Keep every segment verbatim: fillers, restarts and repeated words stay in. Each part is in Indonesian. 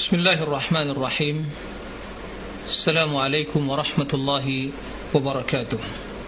Bismillahirrahmanirrahim. Assalamualaikum warahmatullahi wabarakatuh.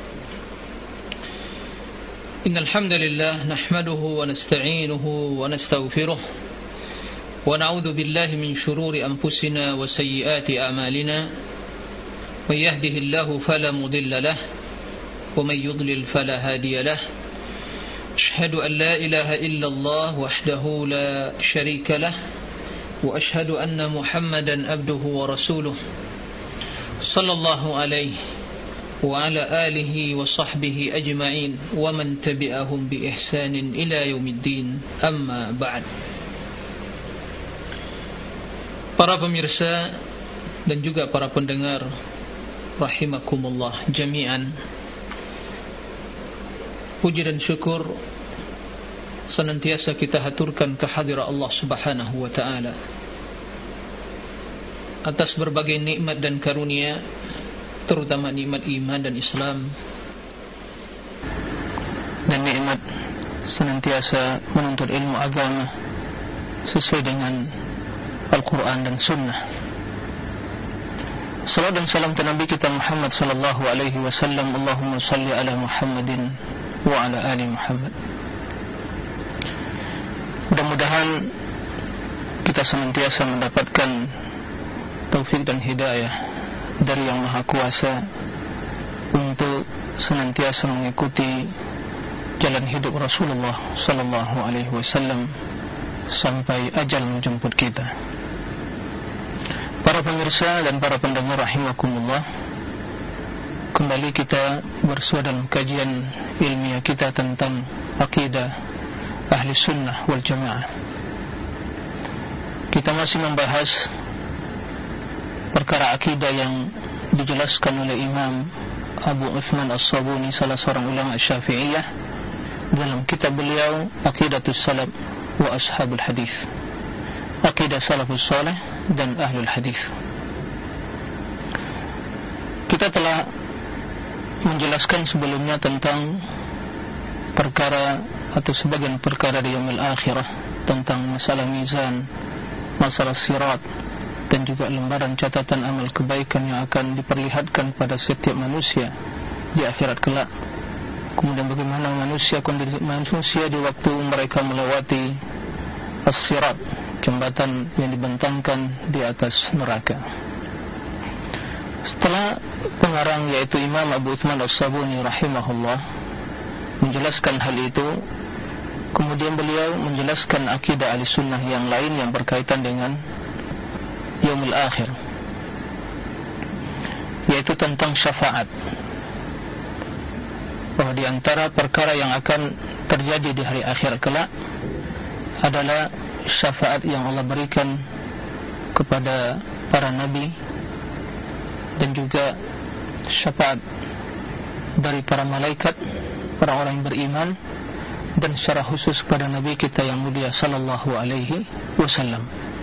Innal hamdalillah nahmaduhu wa nasta'inuhu wa nastaghfiruh wa na'udzu billahi min shururi anfusina wa sayyiati a'malina. May yahdihillahu fala mudilla lahu wa may yudlil fala hadiya lahu. Ashhadu an la ilaha illallah wahdahu la sharika lahu وأشهد أن محمدا عبده ورسوله صلى الله عليه وعلى آله وصحبه أجمعين ومن تبعهم بإحسان إلى يوم الدين أما بعد. Para pemirsa dan juga para pendengar rahimakumullah jami'an, puji dan syukur senantiasa kita haturkan kehadirat Allah Subhanahu wa ta'ala atas berbagai nikmat dan karunia, terutama nikmat iman dan Islam, dan nikmat senantiasa menuntut ilmu agama sesuai dengan Al-Quran dan Sunnah. Salam dan salam ke Nabi kita Muhammad sallallahu alaihi wasallam. Allahumma salli ala Muhammadin wa ala ali Muhammad. Mudah-mudahan kita senantiasa mendapatkan taufik dan hidayah dari Yang Maha Kuasa untuk senantiasa mengikuti jalan hidup Rasulullah sallallahu alaihi wasallam sampai ajal menjemput kita. Para pemirsa dan para pendengar rahimakumullah, kembali kita bersua dalam kajian ilmiah kita tentang akidah Ahli Sunnah wal Jamaah. Kita masih membahas perkara akidah yang dijelaskan oleh Imam Abu Uthman As-Sabuni, salah seorang ulama Syafi'iyah, dalam kitab beliau Aqidatus Salaf wa Ashabul Hadis, Aqidah Salafus Salih dan Ahlul Hadis. Kita telah menjelaskan sebelumnya tentang perkara atau sebagian perkara di yaumil akhirah, tentang masalah mizan, masalah sirat, dan juga lembaran catatan amal kebaikan yang akan diperlihatkan pada setiap manusia di akhirat kelak. Kemudian bagaimana manusia kondisi manusia di waktu mereka melewati as-sirat, jembatan yang dibentangkan di atas neraka. Setelah pengarang yaitu Imam Abu Uthman As-Sabuni rahimahullah menjelaskan hal itu, kemudian beliau menjelaskan akidah ahli sunnah yang lain yang berkaitan dengan yaumul akhir, yaitu tentang syafaat. Bahwa di antara perkara yang akan terjadi di hari akhir kelak adalah syafaat yang Allah berikan kepada para nabi, dan juga syafaat dari para malaikat, para orang yang beriman, dan secara khusus kepada Nabi kita yang mulia sallallahu alaihi wasallam.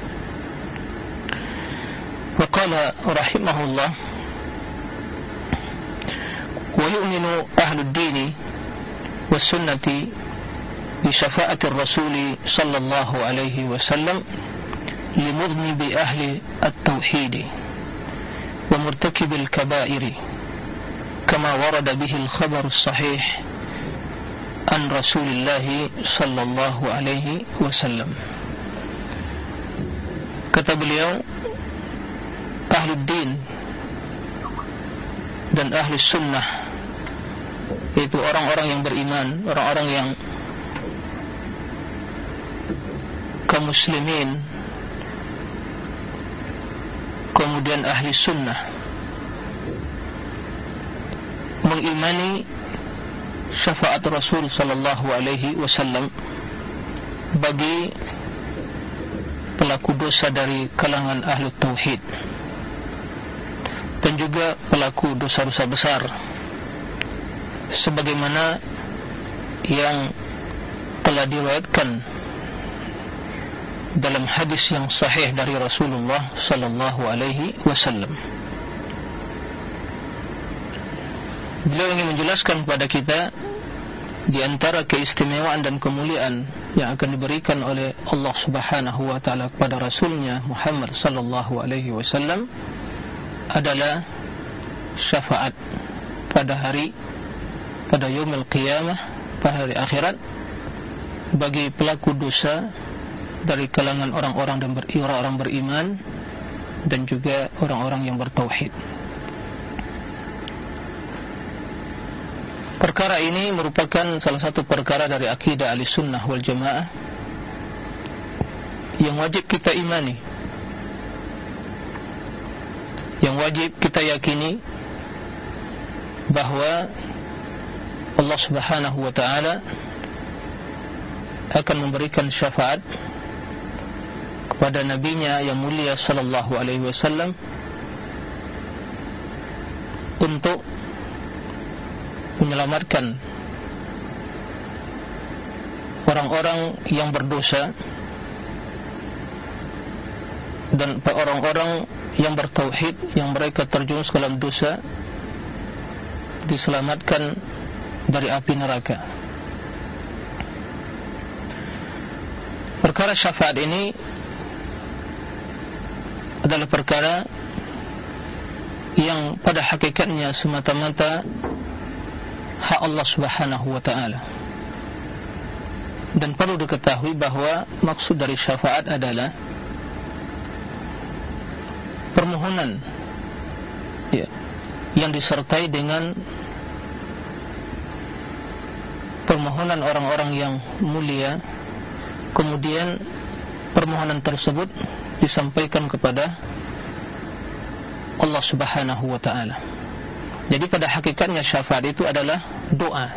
Wa qala rahimahullah, wa yu'minu ahlud dini was sunnati bi syafa'atir rasuli sallallahu alaihi wasallam li mudhnibi ahli at-tauhid wa murtakibil kaba'iri kama warada bihi al-khabar as-sahih an Rasulillah sallallahu alaihi wasallam. Kata beliau, Ahlul Din dan Ahli Sunnah, yaitu orang-orang yang beriman, orang-orang yang kaum muslimin, kemudian Ahli Sunnah, mengimani syafaat Rasul sallallahu alaihi wasallam bagi pelaku dosa dari kalangan ahli tauhid, dan juga pelaku dosa-dosa besar, sebagaimana yang telah diriwayatkan dalam hadis yang sahih dari Rasulullah sallallahu alaihi wasallam. Beliau ingin menjelaskan kepada kita di antara keistimewaan dan kemuliaan yang akan diberikan oleh Allah Subhanahu wa taala kepada Rasulnya Muhammad sallallahu alaihi wasallam adalah syafaat pada hari pada yaumil qiyamah, pada hari akhirat, bagi pelaku dosa dari kalangan orang-orang dan ber, orang beriman dan juga orang-orang yang bertauhid. Perkara ini merupakan salah satu perkara dari akidah Ahlussunnah wal Jamaah yang wajib kita imani, yang wajib kita yakini bahwa Allah Subhanahu wa taala akan memberikan syafaat kepada nabinya yang mulia sallallahu alaihi wasallam untuk menyelamatkan orang-orang yang berdosa dan orang-orang yang bertauhid yang mereka terjerumus ke dalam dosa diselamatkan dari api neraka. Perkara syafaat ini adalah perkara yang pada hakikatnya semata-mata hak Allah Subhanahu wa ta'ala. Dan perlu diketahui bahwa maksud dari syafaat adalah permohonan ya, yang disertai dengan permohonan orang-orang yang mulia, kemudian permohonan tersebut disampaikan kepada Allah Subhanahu wa ta'ala. Jadi pada hakikatnya syafaat itu adalah doa.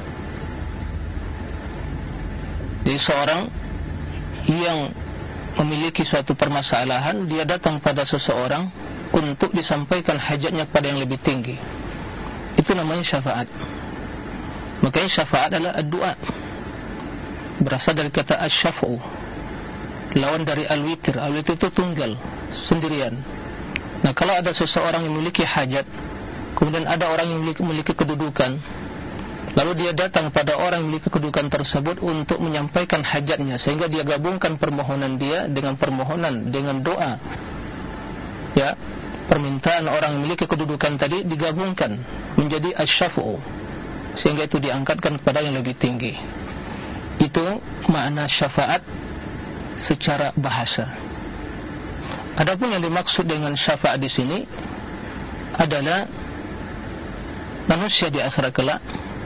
Jadi seorang yang memiliki suatu permasalahan, dia datang pada seseorang untuk disampaikan hajatnya kepada yang lebih tinggi. Itu namanya syafaat. Makanya syafaat adalah doa. Berasal dari kata asy-syaf'u, lawan dari al-witr. Al-witr itu tunggal, sendirian. Nah, kalau ada seseorang yang memiliki hajat, kemudian ada orang yang memiliki, memiliki kedudukan, lalu dia datang pada orang yang memiliki kedudukan tersebut untuk menyampaikan hajatnya, sehingga dia gabungkan permohonan dia dengan permohonan, dengan doa. Ya, permintaan orang yang memiliki kedudukan tadi digabungkan menjadi asy-syaf'u, sehingga itu diangkatkan kepada yang lebih tinggi. Itu makna syafaat secara bahasa. Adapun yang dimaksud dengan syafaat di sini adalah manusia di akhirat kelak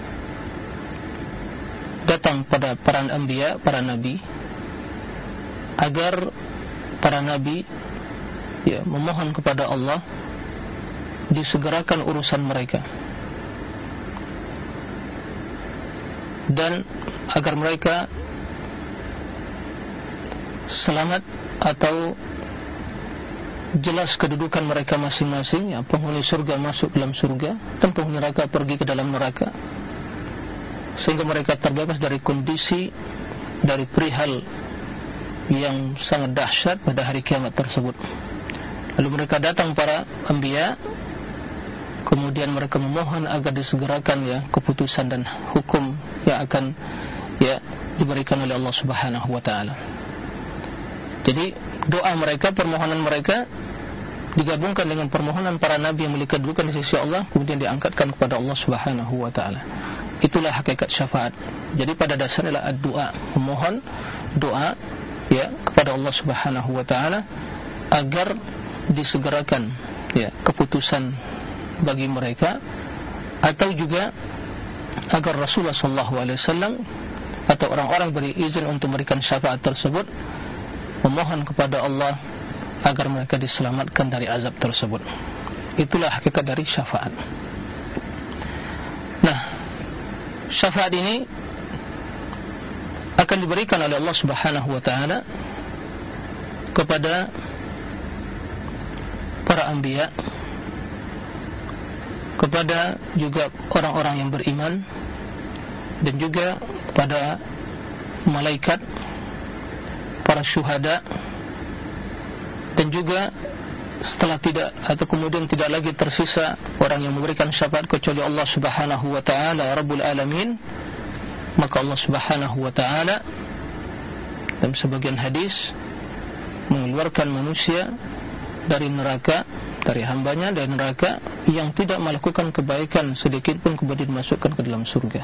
datang pada para anbiya, para nabi, agar para nabi ya, memohon kepada Allah disegerakan urusan mereka, dan agar mereka selamat atau jelas kedudukan mereka masing-masing, ya, penghuni surga masuk dalam surga dan penghuni neraka pergi ke dalam neraka, sehingga mereka terbebas dari kondisi, dari perihal yang sangat dahsyat pada hari kiamat tersebut. Lalu mereka datang para anbiya, kemudian mereka memohon agar disegerakan ya keputusan dan hukum yang akan ya diberikan oleh Allah Subhanahu wa taala. Jadi doa mereka, permohonan mereka digabungkan dengan permohonan para nabi yang memiliki kedudukan di sisi Allah, kemudian diangkatkan kepada Allah Subhanahu wa taala. Itulah hakikat syafaat. Jadi pada dasarnya adalah doa, memohon doa ya kepada Allah Subhanahu wa taala agar disegerakan ya keputusan bagi mereka, atau juga agar Rasulullah sallallahu alaihi wasallam atau orang-orang beri izin untuk memberikan syafaat tersebut memohon kepada Allah agar mereka diselamatkan dari azab tersebut. Itulah hakikat dari syafaat. Nah, syafaat ini akan diberikan oleh Allah Subhanahu wa taala kepada para anbiya, kepada juga orang-orang yang beriman, dan juga pada malaikat, para syuhada, dan juga setelah tidak atau kemudian tidak lagi tersisa orang yang memberikan syafaat kecuali Allah Subhanahu wa taala Rabbul Alamin, maka Allah Subhanahu wa taala dalam sebagian hadis mengeluarkan manusia dari neraka, dari hambanya dari neraka yang tidak melakukan kebaikan sedikit pun, kemudian dimasukkan ke dalam surga.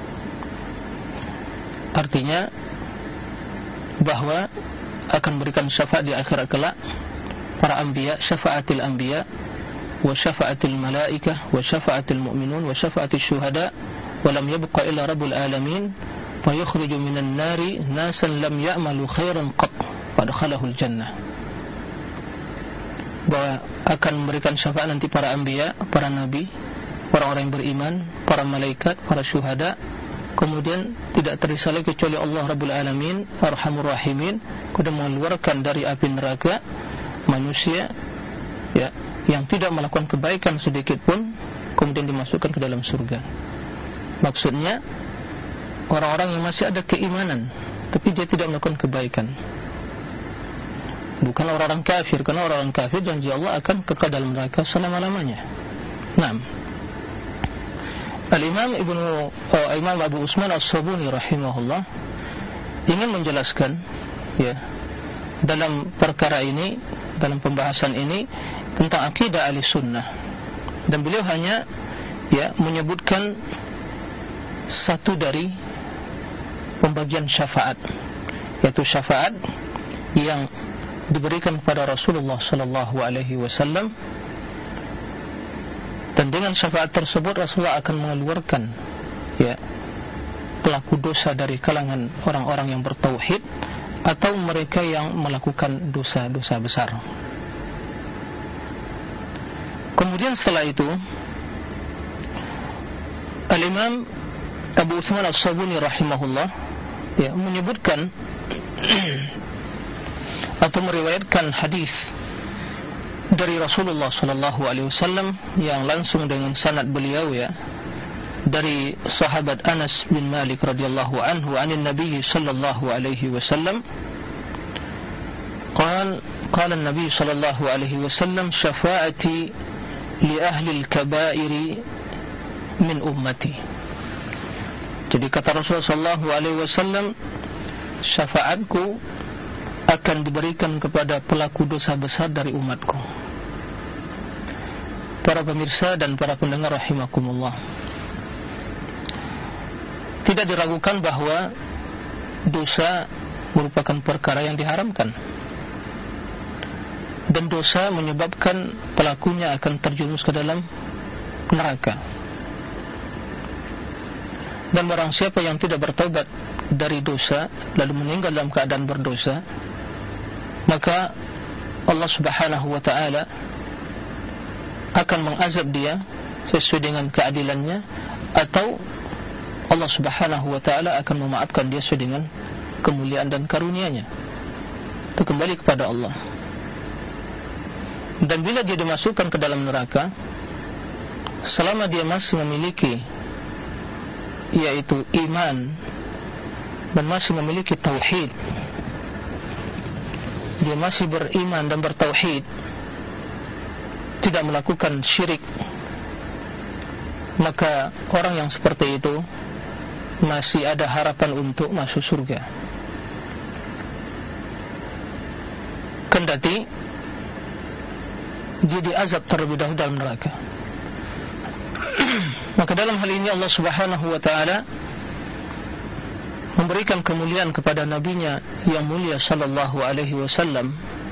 Artinya bahwa akan berikan syafaat di akhirat kelak para anbiya, syafaatil anbiya wa syafaatil malaikah wa syafaatil mu'minun wa syafaatil syuhada wa lam yabqa illa rabbul alamin wa yukhriju minan nari nasan lam ya'malu khairan qat fadkhalahul jannah. Bahwa akan memberikan syafaat nanti para anbiya, para nabi, orang-orang yang beriman, para malaikat, para syuhada, kemudian tidak tersisa lagi kecuali Allah Rabbul Alamin Arhamur Rahimin, kemudian mengeluarkan dari api neraka manusia ya, yang tidak melakukan kebaikan sedikit pun, kemudian dimasukkan ke dalam surga. Maksudnya orang-orang yang masih ada keimanan tapi dia tidak melakukan kebaikan, bukan orang-orang kafir, karena orang-orang kafir janji Allah akan kekal dalam neraka selama-lamanya. Naam. Al-Imam Ibnu uh, Imam Abu Usman As-Sabuni rahimahullah ingin menjelaskan ya dalam perkara ini, dalam pembahasan ini tentang akidah Ahlussunnah, dan beliau hanya ya menyebutkan satu dari pembagian syafaat, yaitu syafaat yang diberikan kepada Rasulullah sallallahu alaihi wasallam, dan dengan syafaat tersebut Rasulullah akan mengeluarkan ya pelaku dosa dari kalangan orang-orang yang bertauhid atau mereka yang melakukan dosa-dosa besar. Kemudian setelah itu Al-Imam Abu Utsman As-Sabuni rahimahullah ya menyebutkan atau meriwayatkan hadis dari Rasulullah sallallahu alaihi wasallam yang langsung dengan sanad beliau ya dari sahabat Anas bin Malik radhiyallahu anhu anin Nabi sallallahu alaihi wasallam قال قال النبي صلى الله عليه وسلم شفاعتي لأهل الكبائر من أمتي. Jadi kata Rasulullah sallallahu alaihi wasallam, syafaatku akan diberikan kepada pelaku dosa besar dari umatku. Para pemirsa dan para pendengar rahimakumullah, tidak diragukan bahwa dosa merupakan perkara yang diharamkan, dan dosa menyebabkan pelakunya akan terjerumus ke dalam neraka. Dan barang siapa yang tidak bertaubat dari dosa lalu meninggal dalam keadaan berdosa, maka Allah Subhanahu wa taala akan mengazab dia sesuai dengan keadilannya, atau Allah Subhanahu wa taala akan memaafkan dia sesuai dengan kemuliaan dan karunia-Nya. Itu kembali kepada Allah. Dan bila dia dimasukkan ke dalam neraka, selama dia masih memiliki yaitu iman dan masih memiliki tauhid, dia masih beriman dan bertauhid, tidak melakukan syirik, maka orang yang seperti itu masih ada harapan untuk masuk surga. Kendati dia diazab terlebih dahulu dalam neraka. Maka dalam hal ini Allah Subhanahu wa taala memberikan kemuliaan kepada nabinya yang mulia sallallahu alaihi wasallam.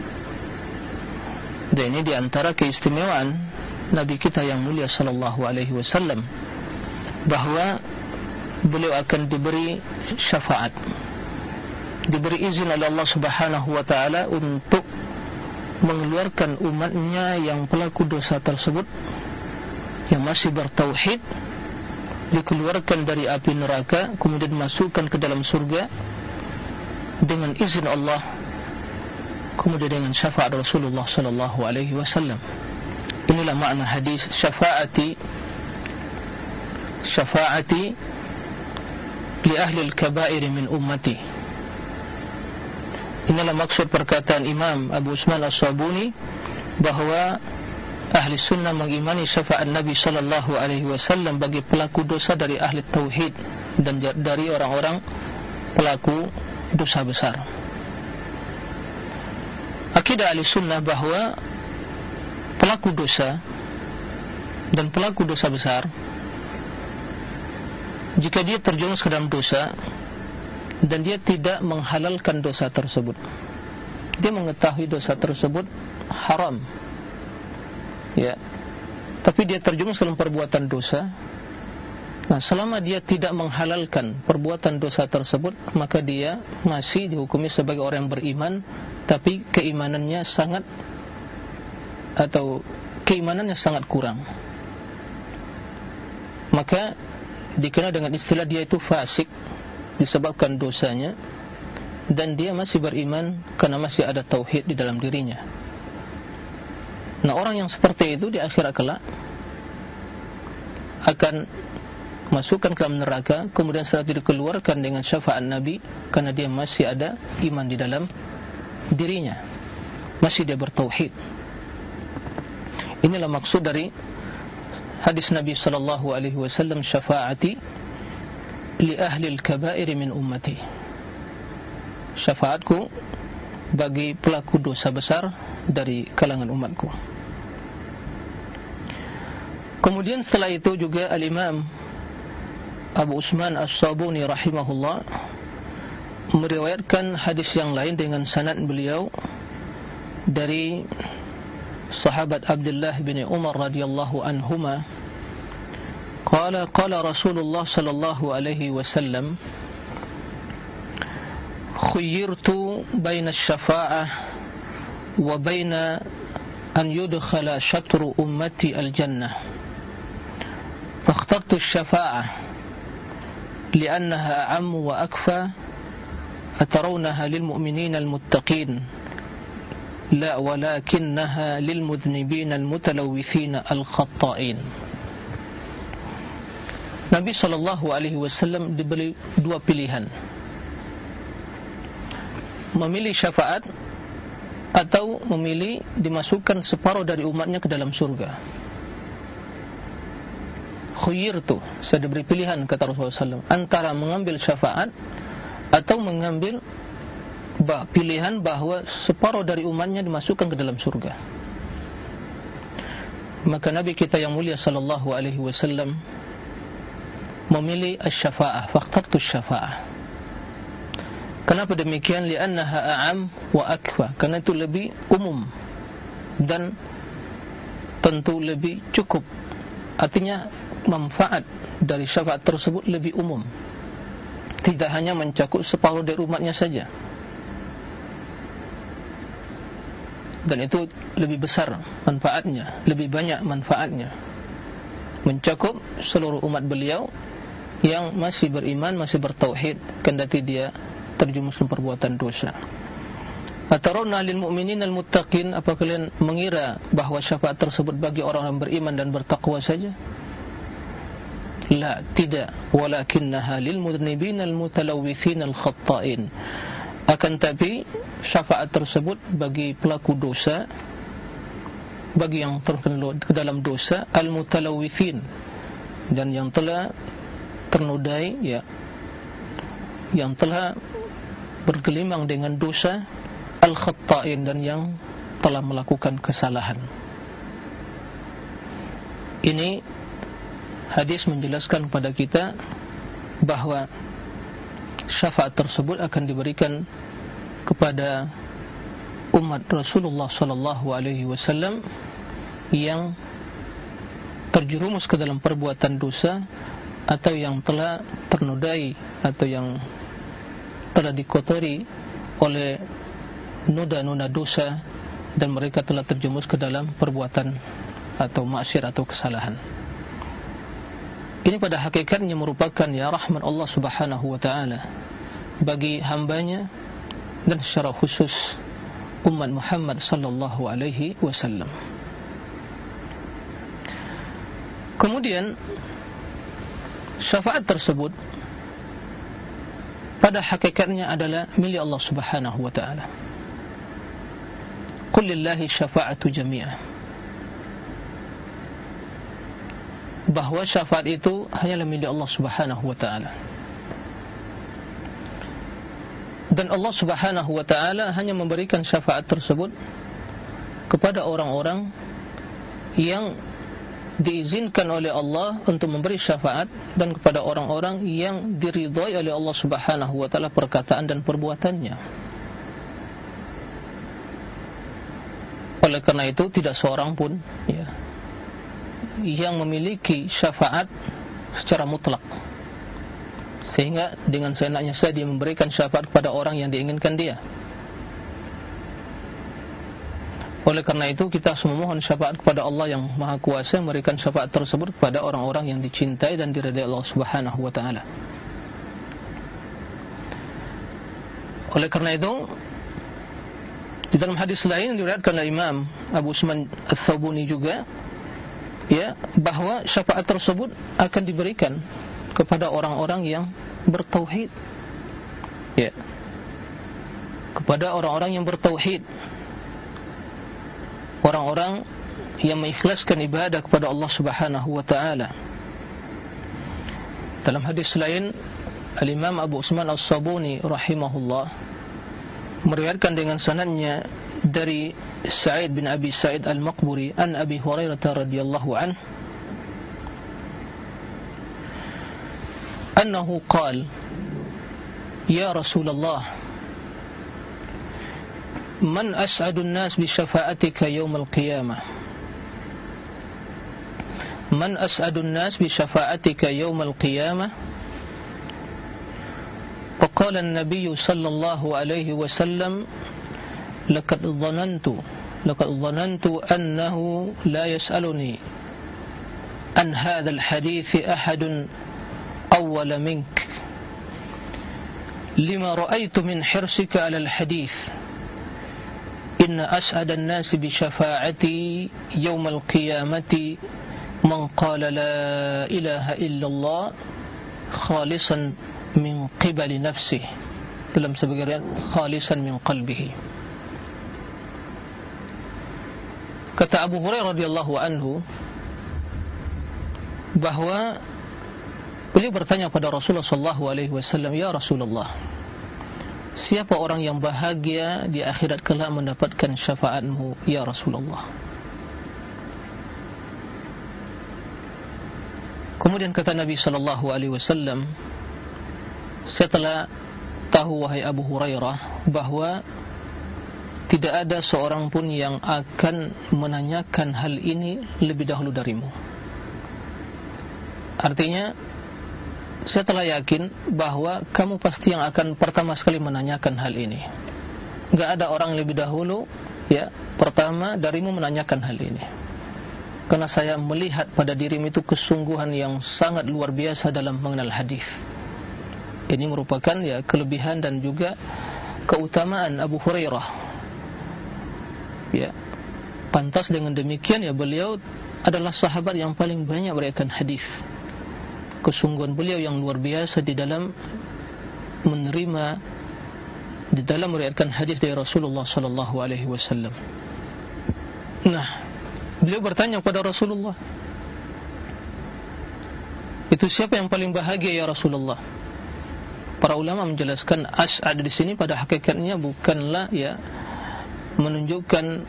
Dan ini di antara keistimewaan nabi kita yang mulia sallallahu alaihi wasallam, bahwa beliau akan diberi syafaat, diberi izin oleh Allah Subhanahu wa taala untuk mengeluarkan umatnya yang pelaku dosa tersebut, yang masih bertauhid, dikeluarkan dari api neraka, kemudian dimasukkan ke dalam surga dengan izin Allah, kemudian dengan syafaat Rasulullah sallallahu alaihi wasallam. Inilah makna hadis syafaati syafaati li ahli al-kaba'ir min ummati. Inilah maksud perkataan Imam Abu Usman As-Sabuni bahwa ahli sunnah mengimani syafaat Nabi sallallahu alaihi wasallam bagi pelaku dosa dari ahli tauhid dan dari orang-orang pelaku dosa besar. Akidah Ahlussunnah bahwa pelaku dosa dan pelaku dosa besar, jika dia terjerumus ke dalam dosa dan dia tidak menghalalkan dosa tersebut, dia mengetahui dosa tersebut haram, ya, tapi dia terjerumus dalam perbuatan dosa. Nah, selama dia tidak menghalalkan perbuatan dosa tersebut, maka dia masih dihukumi sebagai orang yang beriman, tapi keimanannya sangat atau keimanannya sangat kurang. Maka dikenal dengan istilah dia itu fasik disebabkan dosanya, dan dia masih beriman karena masih ada tauhid di dalam dirinya. Nah, orang yang seperti itu di akhirat kelak akan masukkan ke dalam neraka, kemudian setelah itu dikeluarkan dengan syafaat Nabi karena dia masih ada iman di dalam dirinya, masih dia bertauhid. Inilah maksud dari hadis Nabi sallallahu alaihi wasallam, syafaati li ahli al-kaba'ir min ummati, syafaatku bagi pelaku dosa besar dari kalangan umatku. Kemudian setelah itu juga Al-Imam Abu Usman As-Sabuni rahimahullah meriwayatkan hadis yang lain dengan sanad beliau dari sahabat Abdullah bin Umar radhiyallahu anhuma, qala qala Rasulullah sallallahu alaihi wasallam, khuyyirtu baina asy-syafa'ah wa baina an yudkhala syatru ummati al-jannah, fakhtartu asy-syafa'ah لأنها أعم وأكفى أترونها للمؤمنين المتقين لا ولكنها للمذنبين المتلوثين الخطائين. Nabi sallallahu alaihi wasallam diberi dua pilihan, memilih syafaat atau memilih dimasukkan separuh dari umatnya ke dalam surga. Khuyirtu, saya diberi pilihan, kata Rasulullah sallallahu alaihi wasallam, antara mengambil syafaat atau mengambil bah, pilihan bahwa separuh dari umatnya dimasukkan ke dalam surga. Maka Nabi kita yang mulia sallallahu alaihi wasallam memilih asy-syafa'ah, fakhtartu asy-syafa'ah. Kenapa demikian? Li'annaha a'am wa akfa, karena itu lebih umum dan tentu lebih cukup. Artinya manfaat dari syafaat tersebut lebih umum, tidak hanya mencakup separuh dari umatnya saja, dan itu lebih besar manfaatnya, lebih banyak manfaatnya, mencakup seluruh umat beliau yang masih beriman, masih bertauhid, kendati dia terjerumus dalam perbuatan dosa. Atarawna lil mu'minin al-muttaqin, apa kalian mengira bahwa syafaat tersebut bagi orang yang beriman dan bertakwa saja? La, tidak. Walakinnaha lil mudnibin al-mutalawwithin al-khatta'in, akan tapi syafaat tersebut bagi pelaku dosa, bagi yang terkena ke dalam dosa, al-mutalawwithin, dan yang telah ternodai, ya, yang telah bergelimang dengan dosa, al-khatta'in, dan yang telah melakukan kesalahan. Ini hadis menjelaskan kepada kita bahwa syafaat tersebut akan diberikan kepada umat Rasulullah sallallahu alaihi wasallam yang terjerumus ke dalam perbuatan dosa atau yang telah ternodai atau yang telah dikotori oleh noda-noda dosa dan mereka telah terjerumus ke dalam perbuatan atau maksiat atau kesalahan. Ini pada hakikatnya merupakan ya rahmat Allah subhanahu wa ta'ala bagi hambanya dan secara khusus umat Muhammad sallallahu alaihi wasallam. Kemudian syafaat tersebut pada hakikatnya adalah milik Allah subhanahu wa ta'ala. Qul lillahi syafa'atu jami'ah, bahwa syafaat itu hanyalah milik Allah subhanahu wa ta'ala. Dan Allah Subhanahu wa ta'ala hanya memberikan syafaat tersebut kepada orang-orang yang diizinkan oleh Allah untuk memberi syafaat, dan kepada orang-orang yang diridhai oleh Allah Subhanahu wa ta'ala perkataan dan perbuatannya. Oleh karena itu tidak seorang pun ya, yang memiliki syafaat secara mutlak, sehingga dengan seenaknya saja dia memberikan syafaat kepada orang yang diinginkan dia. Oleh karena itu kita harus memohon syafaat kepada Allah yang Maha Kuasa, memberikan syafaat tersebut kepada orang-orang yang dicintai dan diridai Allah Subhanahu wa ta'ala. Oleh karena itu di dalam hadis lain diriwayatkan oleh Imam Abu Usman Ats-Tsabuni juga ya, bahwa syafaat tersebut akan diberikan kepada orang-orang yang bertauhid ya, kepada orang-orang yang bertauhid, orang-orang yang mengikhlaskan ibadah kepada Allah Subhanahu wa ta'ala. Dalam hadis lain Al-Imam Abu Usman Ats-Tsabuni rahimahullah meriwayatkan dengan sanadnya dari Sa'id bin Abi Sa'id Al-Maqburi an Abi Hurairah radhiyallahu anhu annahu qala ya Rasulullah man as'adun nas bi syafa'atika yawmal qiyamah man as'adun nas bi syafa'atika yawmal qiyamah. فقال النبي صلى الله عليه وسلم لقد ظننت لقد ظننت أنه لا يسألني عن هذا الحديث أحد أول منك لما رأيت من حرصك على الحديث إن أسعد الناس بشفاعتي يوم القيامة من قال لا إله إلا الله خالصا min qibali nafsih, dalam sebagian khalisan min qalbihi. Kata Abu Hurairah radhiyallahu anhu bahwa beliau bertanya pada Rasulullah sallallahu alaihi wasallam, ya Rasulullah, siapa orang yang bahagia di akhirat kelak mendapatkan syafaatmu ya Rasulullah? Kemudian kata Nabi sallallahu alaihi wasallam, setelah tahu wahai Abu Hurairah bahwa tidak ada seorang pun yang akan menanyakan hal ini lebih dahulu darimu. Artinya saya telah yakin bahwa kamu pasti yang akan pertama sekali menanyakan hal ini. Enggak ada orang lebih dahulu ya pertama darimu menanyakan hal ini. Karena saya melihat pada dirimu itu kesungguhan yang sangat luar biasa dalam mengenal hadis. Ini merupakan ya kelebihan dan juga keutamaan Abu Hurairah. Ya, pantas dengan demikian ya beliau adalah sahabat yang paling banyak meriwayatkan hadis. Kesungguhan beliau yang luar biasa di dalam menerima, di dalam meriwayatkan hadis dari Rasulullah sallallahu alaihi wasallam. Nah, beliau bertanya kepada Rasulullah, itu siapa yang paling bahagia ya Rasulullah? Para ulama menjelaskan as'ad di sini pada hakikatnya bukanlah ya menunjukkan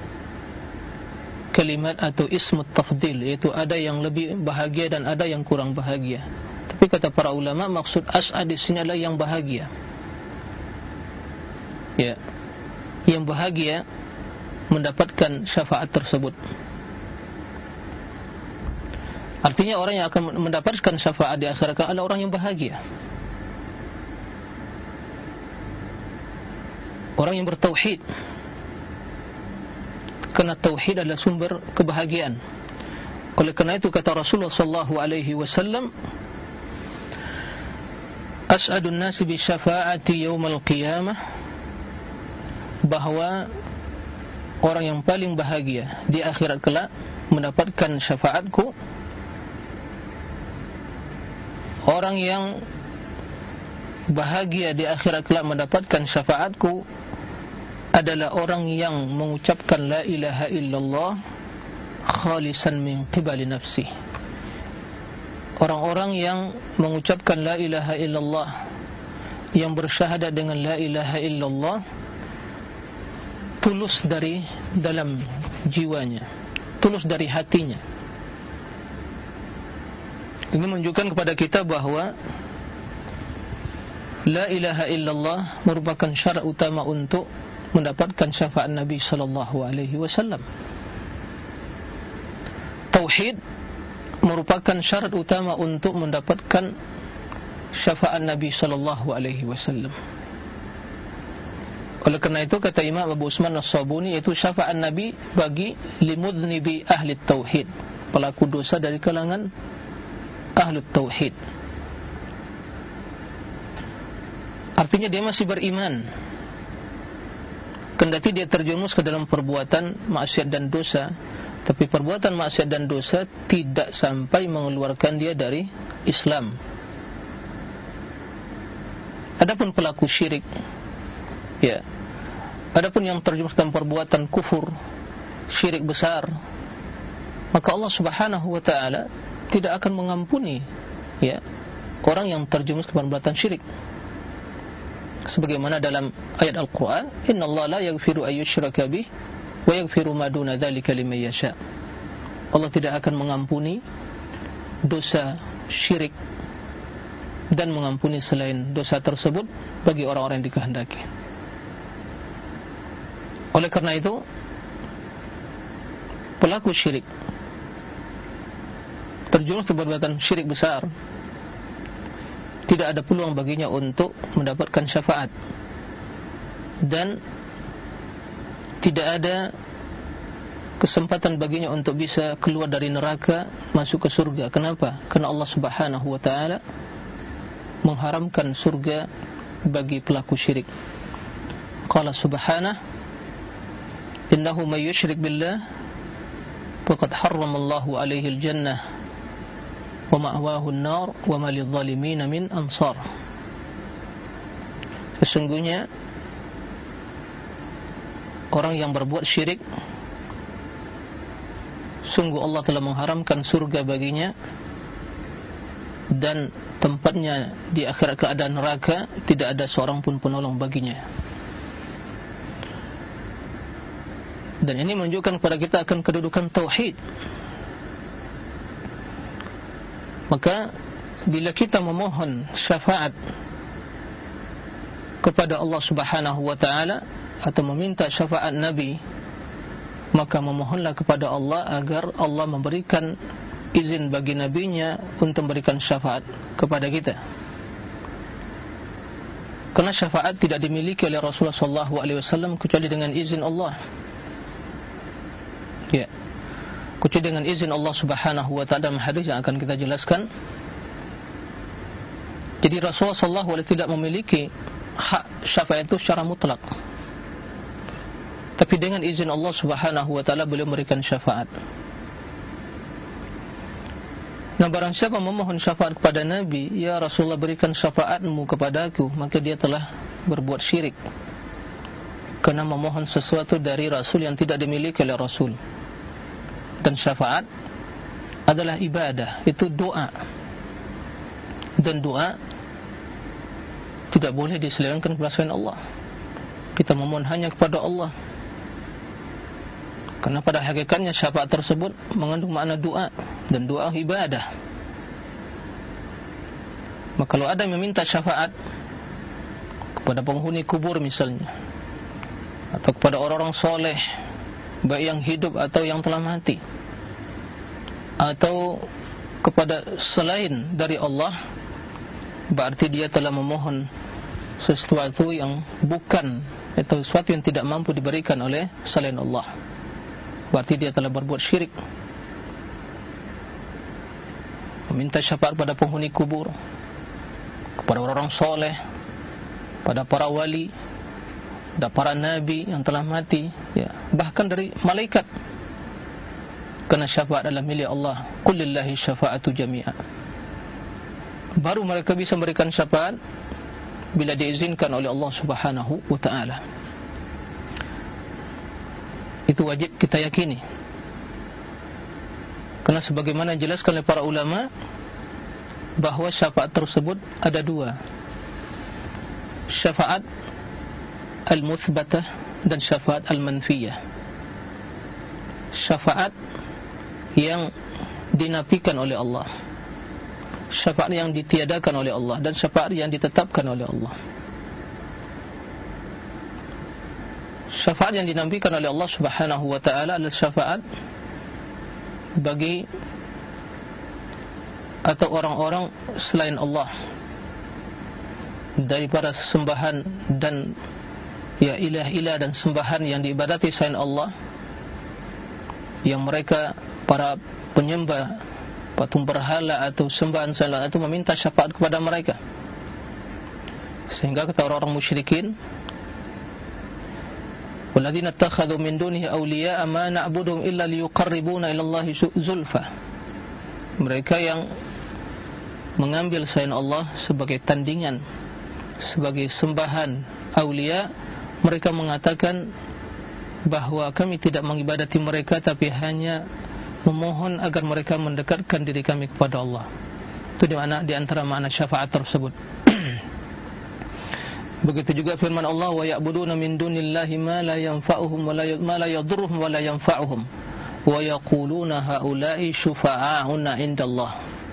kalimat atau ismut tafdil, yaitu ada yang lebih bahagia dan ada yang kurang bahagia. Tapi kata para ulama maksud as'ad di sini adalah yang bahagia. Ya, yang bahagia mendapatkan syafaat tersebut. Artinya orang yang akan mendapatkan syafaat di akhirat adalah orang yang bahagia. Orang yang bertauhid. Karena tauhid adalah sumber kebahagiaan. Oleh karena itu kata Rasulullah sallallahu alaihi wasallam, as'adun nasi bi syafaati yaumal qiyamah, bahwa orang yang paling bahagia di akhirat kelak mendapatkan syafaatku, orang yang bahagia di akhirat kelak mendapatkan syafaatku adalah orang yang mengucapkan la ilaha illallah khalisan min qibali nafsi. Orang-orang yang mengucapkan la ilaha illallah yang bersyahadat dengan la ilaha illallah tulus dari dalam jiwanya, tulus dari hatinya. Ini menunjukkan kepada kita bahwa la ilaha illallah merupakan syarat utama untuk mendapatkan syafaat Nabi sallallahu alaihi wasallam. Tauhid merupakan syarat utama untuk mendapatkan syafaat Nabi sallallahu alaihi wasallam. Oleh kerana itu kata Imam Abu Usman As-Sabuni, itu syafaat Nabi bagi limudhnibi ahli tauhid, pelaku dosa dari kalangan ahli tauhid. Artinya dia masih beriman, kendati dia terjerumus ke dalam perbuatan maksiat dan dosa, tapi perbuatan maksiat dan dosa tidak sampai mengeluarkan dia dari Islam. Adapun pelaku syirik, ya, adapun yang terjerumus dalam perbuatan kufur, syirik besar, maka Allah Subhanahu wa taala tidak akan mengampuni, ya, orang yang terjerumus ke perbuatan syirik. Sebagaimana dalam ayat Al-Quran, innallaha la yaghfiru an yushraka bih wa yaghfiru ma duna dzalika liman yasha. Allah tidak akan mengampuni dosa syirik dan mengampuni selain dosa tersebut bagi orang-orang yang dikehendaki. Oleh karena itu, pelaku syirik terjerumus ke perbuatan syirik besar, tidak ada peluang baginya untuk mendapatkan syafaat, dan tidak ada kesempatan baginya untuk bisa keluar dari neraka masuk ke surga. Kenapa? Karena Allah Subhanahu wa taala mengharamkan surga bagi pelaku syirik. Qala subhanahu, innahu may yushrik billah faqad harramallahu alaihi al-jannah wa ma'wahu an-nar wa ma lidh-dhalimin min ansar. Sesungguhnya orang yang berbuat syirik, sungguh Allah telah mengharamkan surga baginya, dan tempatnya di akhirat keadaan neraka, tidak ada seorang pun penolong baginya. Dan ini menunjukkan kepada kita akan kedudukan tauhid. Maka bila kita memohon syafaat kepada Allah Subhanahu wa taala atau meminta syafaat Nabi, maka memohonlah kepada Allah agar Allah memberikan izin bagi nabinya untuk memberikan syafaat kepada kita. Karena syafaat tidak dimiliki oleh Rasulullah sallallahu alaihi wasallam kecuali dengan izin Allah. Ya. Kecuali dengan izin Allah Subhanahu wa taala, dalam hadis yang akan kita jelaskan. Jadi Rasulullah sallallahu alaihi wasallam tidak memiliki hak syafaat itu secara mutlak, tapi dengan izin Allah Subhanahu wa taala beliau memberikan syafaat. Nah, barang siapa memohon syafaat kepada Nabi, ya Rasulullah berikan syafaatmu kepadaku, maka dia telah berbuat syirik, karena memohon sesuatu dari Rasul yang tidak dimiliki oleh Rasul. Dan syafaat adalah ibadah, itu doa, dan doa tidak boleh diselewengkan kepada selain Allah. Kita memohon hanya kepada Allah, karena pada hakikatnya syafaat tersebut mengandung makna doa, dan doa ibadah. Maka kalau ada yang meminta syafaat kepada penghuni kubur misalnya, atau kepada orang-orang soleh, baik yang hidup atau yang telah mati, atau kepada selain dari Allah, berarti dia telah memohon sesuatu yang bukan, atau sesuatu yang tidak mampu diberikan oleh selain Allah. Berarti dia telah berbuat syirik. Meminta syafaat pada penghuni kubur, kepada orang-orang soleh, pada para wali, pada para nabi yang telah mati, ya, bahkan dari malaikat. Karena syafaat adalah milik Allah. Qul lillahi syafa'atu jami'a. Baru mereka bisa memberikan syafaat bila diizinkan oleh Allah Subhanahu wa ta'ala. Itu wajib kita yakini. Karena sebagaimana dijelaskan oleh para ulama, bahawa syafaat tersebut ada dua. syafaat al-muthbatah dan syafaat al-manfiyah. Syafaat yang dinafikan oleh Allah, syafaat yang ditiadakan oleh Allah, dan syafaat yang ditetapkan oleh Allah. Syafaat yang dinafikan oleh Allah Subhanahu wa ta'ala adalah syafaat bagi atau orang-orang selain Allah daripada sembahan dan ya ilah-ilah dan sembahan yang diibadati selain Allah, yang mereka para penyembah patung berhala atau sembahan selain Allah itu meminta syafaat kepada mereka, sehingga kata orang-orang musyrikin, walladzina ittakhadhu min dunihi awliya'a ma na'buduhum illa liyuqarribuna ila Allahi zulfa. Mereka yang mengambil selain Allah sebagai tandingan, sebagai sembahan aulia, mereka mengatakan bahwa kami tidak mengibadati mereka, tapi hanya memohon agar mereka mendekatkan diri kami kepada Allah. Itu di mana di antara makna syafaat tersebut. Begitu juga firman Allah, wa ya'buduna min dunillahi ma la yanfa'uhum wa la ma la yadurruhum wa la yanfa'uhum wa yaquluna haula'i syufa'auna 'indallah.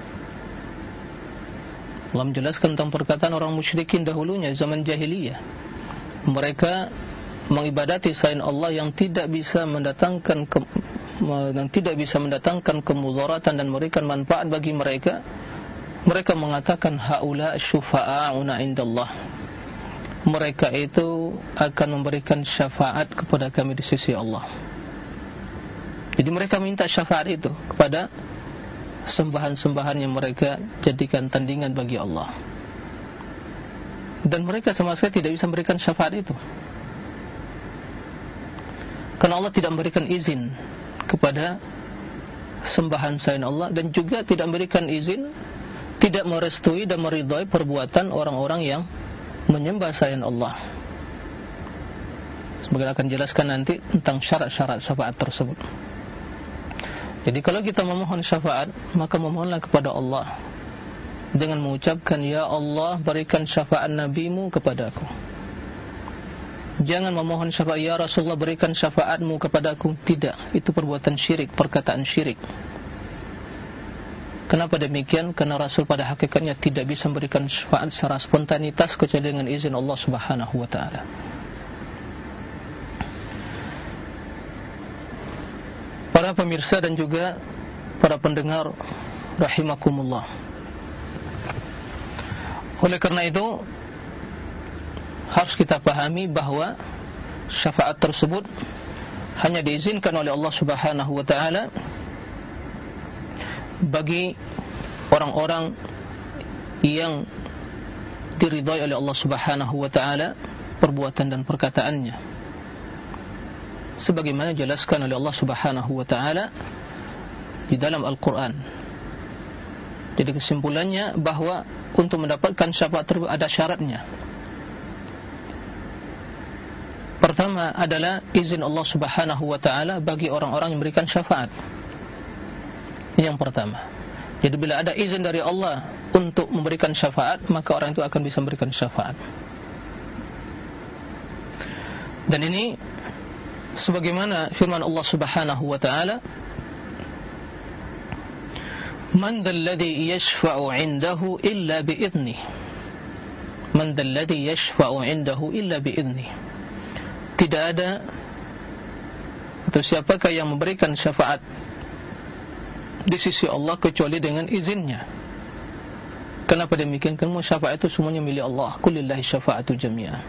Allah menjelaskan tentang perkataan orang musyrikin dahulunya zaman jahiliyah. Mereka mengibadati selain Allah yang tidak bisa mendatangkan ke, yang tidak bisa mendatangkan kemudaratan dan memberikan manfaat bagi mereka. Mereka mengatakan haula syufa'auna 'indallah. Mereka itu akan memberikan syafaat kepada kami di sisi Allah. Jadi mereka minta syafaat itu kepada sembahan-sembahan yang mereka jadikan tandingan bagi Allah, dan mereka sama sekali tidak bisa memberikan syafaat itu, karena Allah tidak memberikan izin kepada sembahan selain Allah, dan juga tidak memberikan izin, tidak merestui dan meridhai perbuatan orang-orang yang menyembah selain Allah. Sebagaimana akan jelaskan nanti tentang syarat-syarat syafaat tersebut. Jadi kalau kita memohon syafaat, maka memohonlah kepada Allah dengan mengucapkan, ya Allah, berikan syafaat nabimu kepadaku. Jangan memohon syafaat, ya Rasulullah, berikan syafaatmu kepadaku. Tidak, itu perbuatan syirik, perkataan syirik. Kenapa demikian? Karena Rasul pada hakikatnya tidak bisa memberikan syafaat secara spontanitas kecuali dengan izin Allah Subhanahu wa ta'ala. Para pemirsa dan juga para pendengar rahimakumullah, oleh karena itu harus kita pahami bahwa syafaat tersebut hanya diizinkan oleh Allah Subhanahu wa ta'ala bagi orang-orang yang diridhai oleh Allah Subhanahu wa ta'ala perbuatan dan perkataannya, sebagaimana dijelaskan oleh Allah Subhanahu wa ta'ala di dalam Al-Quran. Jadi kesimpulannya bahwa untuk mendapatkan syafaat tersebut ada syaratnya. Pertama adalah izin Allah Subhanahu wa ta'ala bagi orang-orang yang memberikan syafaat. Ini yang pertama. Jadi bila ada izin dari Allah untuk memberikan syafaat, maka orang itu akan bisa memberikan syafaat. Dan ini sebagaimana firman Allah Subhanahu wa ta'ala, man dzalladzi yashfa'u 'indahu illa bi'idnih. Man dzalladzi yashfa'u 'indahu illa bi'idnih. Tidak ada atau siapakah yang memberikan syafaat di sisi Allah kecuali dengan izinnya. Kenapa demikian? Karena syafaat itu semuanya milik Allah. Qulillahi syafa'atu jami'ah.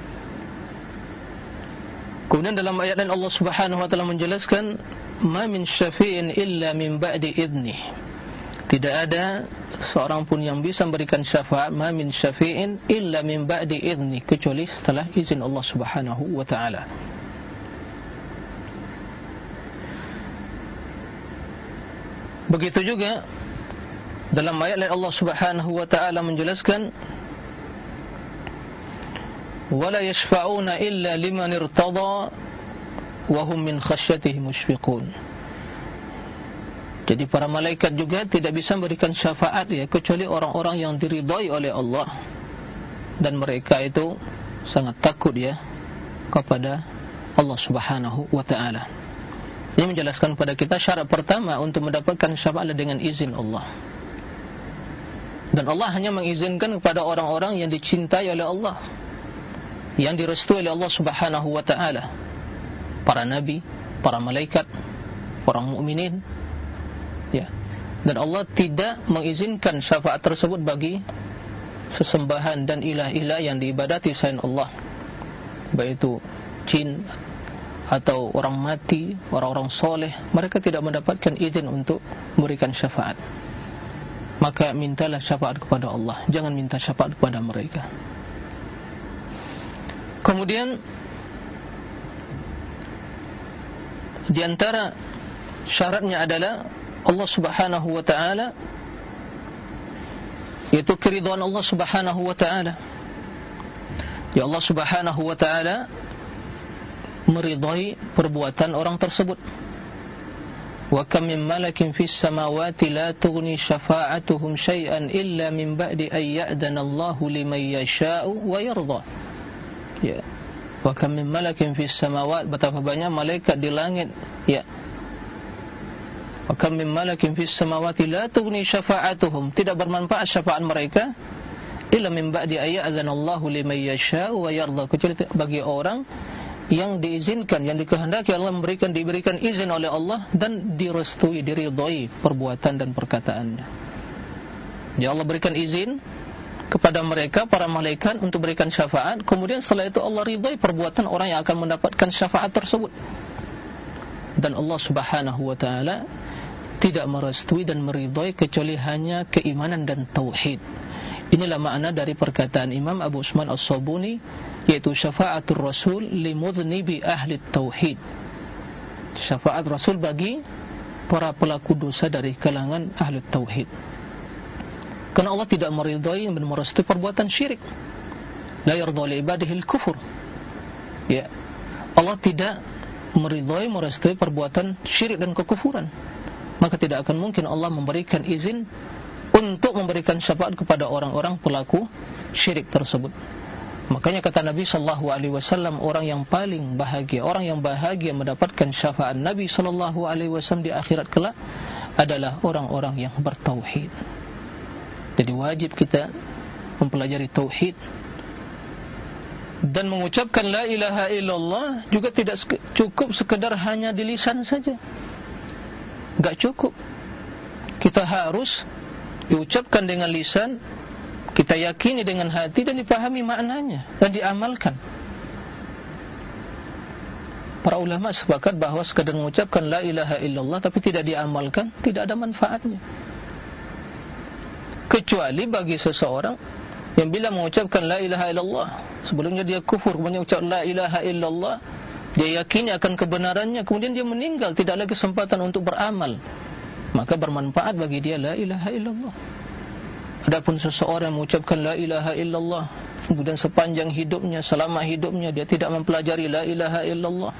Kemudian dalam ayat lain Allah Subhanahu wa ta'ala menjelaskan, ma min syafi'in illa min ba'di idnih. Tidak ada seorang pun yang bisa memberikan syafaat, ma min syafi'in illa min ba'di idnih, kecuali setelah izin Allah Subhanahu wa ta'ala. Begitu juga dalam ayat lain Allah Subhanahu wa ta'ala menjelaskan, wala yashfa'una illa liman irtada wa hum min khasyatihi mushfiqun. Jadi para malaikat juga tidak bisa memberikan syafaat ya kecuali orang-orang yang diridhai oleh Allah dan mereka itu sangat takut ya kepada Allah Subhanahu wa ta'ala. Ini menjelaskan kepada kita syarat pertama untuk mendapatkan syafaat dengan izin Allah. Dan Allah hanya mengizinkan kepada orang-orang yang dicintai oleh Allah, yang direstui oleh Allah Subhanahu wa ta'ala, para nabi, para malaikat, para mukminin, ya. Dan Allah tidak mengizinkan syafaat tersebut bagi sesembahan dan ilah-ilah yang diibadati selain Allah, baik itu jin atau orang mati, orang-orang soleh. Mereka tidak mendapatkan izin untuk memberikan syafaat. Maka mintalah syafaat kepada Allah, jangan minta syafaat kepada mereka. Kemudian di antara syaratnya adalah Allah Subhanahu wa ta'ala, yaitu keridhaan Allah Subhanahu wa ta'ala. Ya, Allah Subhanahu wa ta'ala meridai perbuatan orang tersebut. Wa kam min malakin fis samawati la tughni syafa'atuhum syai'an illa min ba'di an ya'dana Allahu liman yasha'u wa yarda. Ya. Wa kam min malakin fis samawat, betapa banyak malaikat di langit, ya. Wa kam min malakin fis samawati la tughni syafa'atuhum, tidak bermanfaat syafaat mereka illa min ba'di an ya'dana Allahu liman yasha'u wa yarda, kecuali bagi orang yang diizinkan, yang dikehendaki Allah memberikan, diberikan izin oleh Allah dan direstui, diridhai perbuatan dan perkataannya. Ya, Allah berikan izin kepada mereka, para malaikat, untuk berikan syafaat. Kemudian setelah itu Allah ridhai perbuatan orang yang akan mendapatkan syafaat tersebut. Dan Allah Subhanahu wa ta'ala tidak merestui dan meridhai kecuali hanya keimanan dan tauhid. Inilah makna dari perkataan Imam Abu Usman As-Sabuni, yaitu syafa'atul Rasul limudhnibi ahli tauhid. Syafaat Rasul bagi para pelaku dosa dari kalangan ahli tauhid. Karena Allah tidak meridhai dan merestui perbuatan syirik. La yardha li ibadihi al-kufur. Ya. Allah tidak meridhai, merestui perbuatan syirik dan kekufuran. Maka tidak akan mungkin Allah memberikan izin untuk memberikan syafaat kepada orang-orang pelaku syirik tersebut. Makanya kata Nabi sallallahu alaihi wasallam, orang yang paling bahagia, orang yang bahagia mendapatkan syafaat Nabi sallallahu alaihi wasallam di akhirat kelak adalah orang-orang yang bertauhid. Jadi wajib kita mempelajari tauhid dan mengucapkan la ilaha illallah juga tidak cukup sekedar hanya di lisan saja. Enggak cukup. Kita harus diucapkan dengan lisan, kita yakini dengan hati dan dipahami maknanya dan diamalkan. Para ulama sepakat bahawa sekadar mengucapkan la ilaha illallah tapi tidak diamalkan, tidak ada manfaatnya. Kecuali bagi seseorang yang bila mengucapkan la ilaha illallah, sebelumnya dia kufur, kemudian ucap la ilaha illallah, dia yakini akan kebenarannya, kemudian dia meninggal, tidak ada kesempatan untuk beramal, maka bermanfaat bagi dia la ilaha illallah. Adapun seseorang mengucapkan la ilaha illallah, kemudian sepanjang hidupnya, selama hidupnya dia tidak mempelajari la ilaha illallah,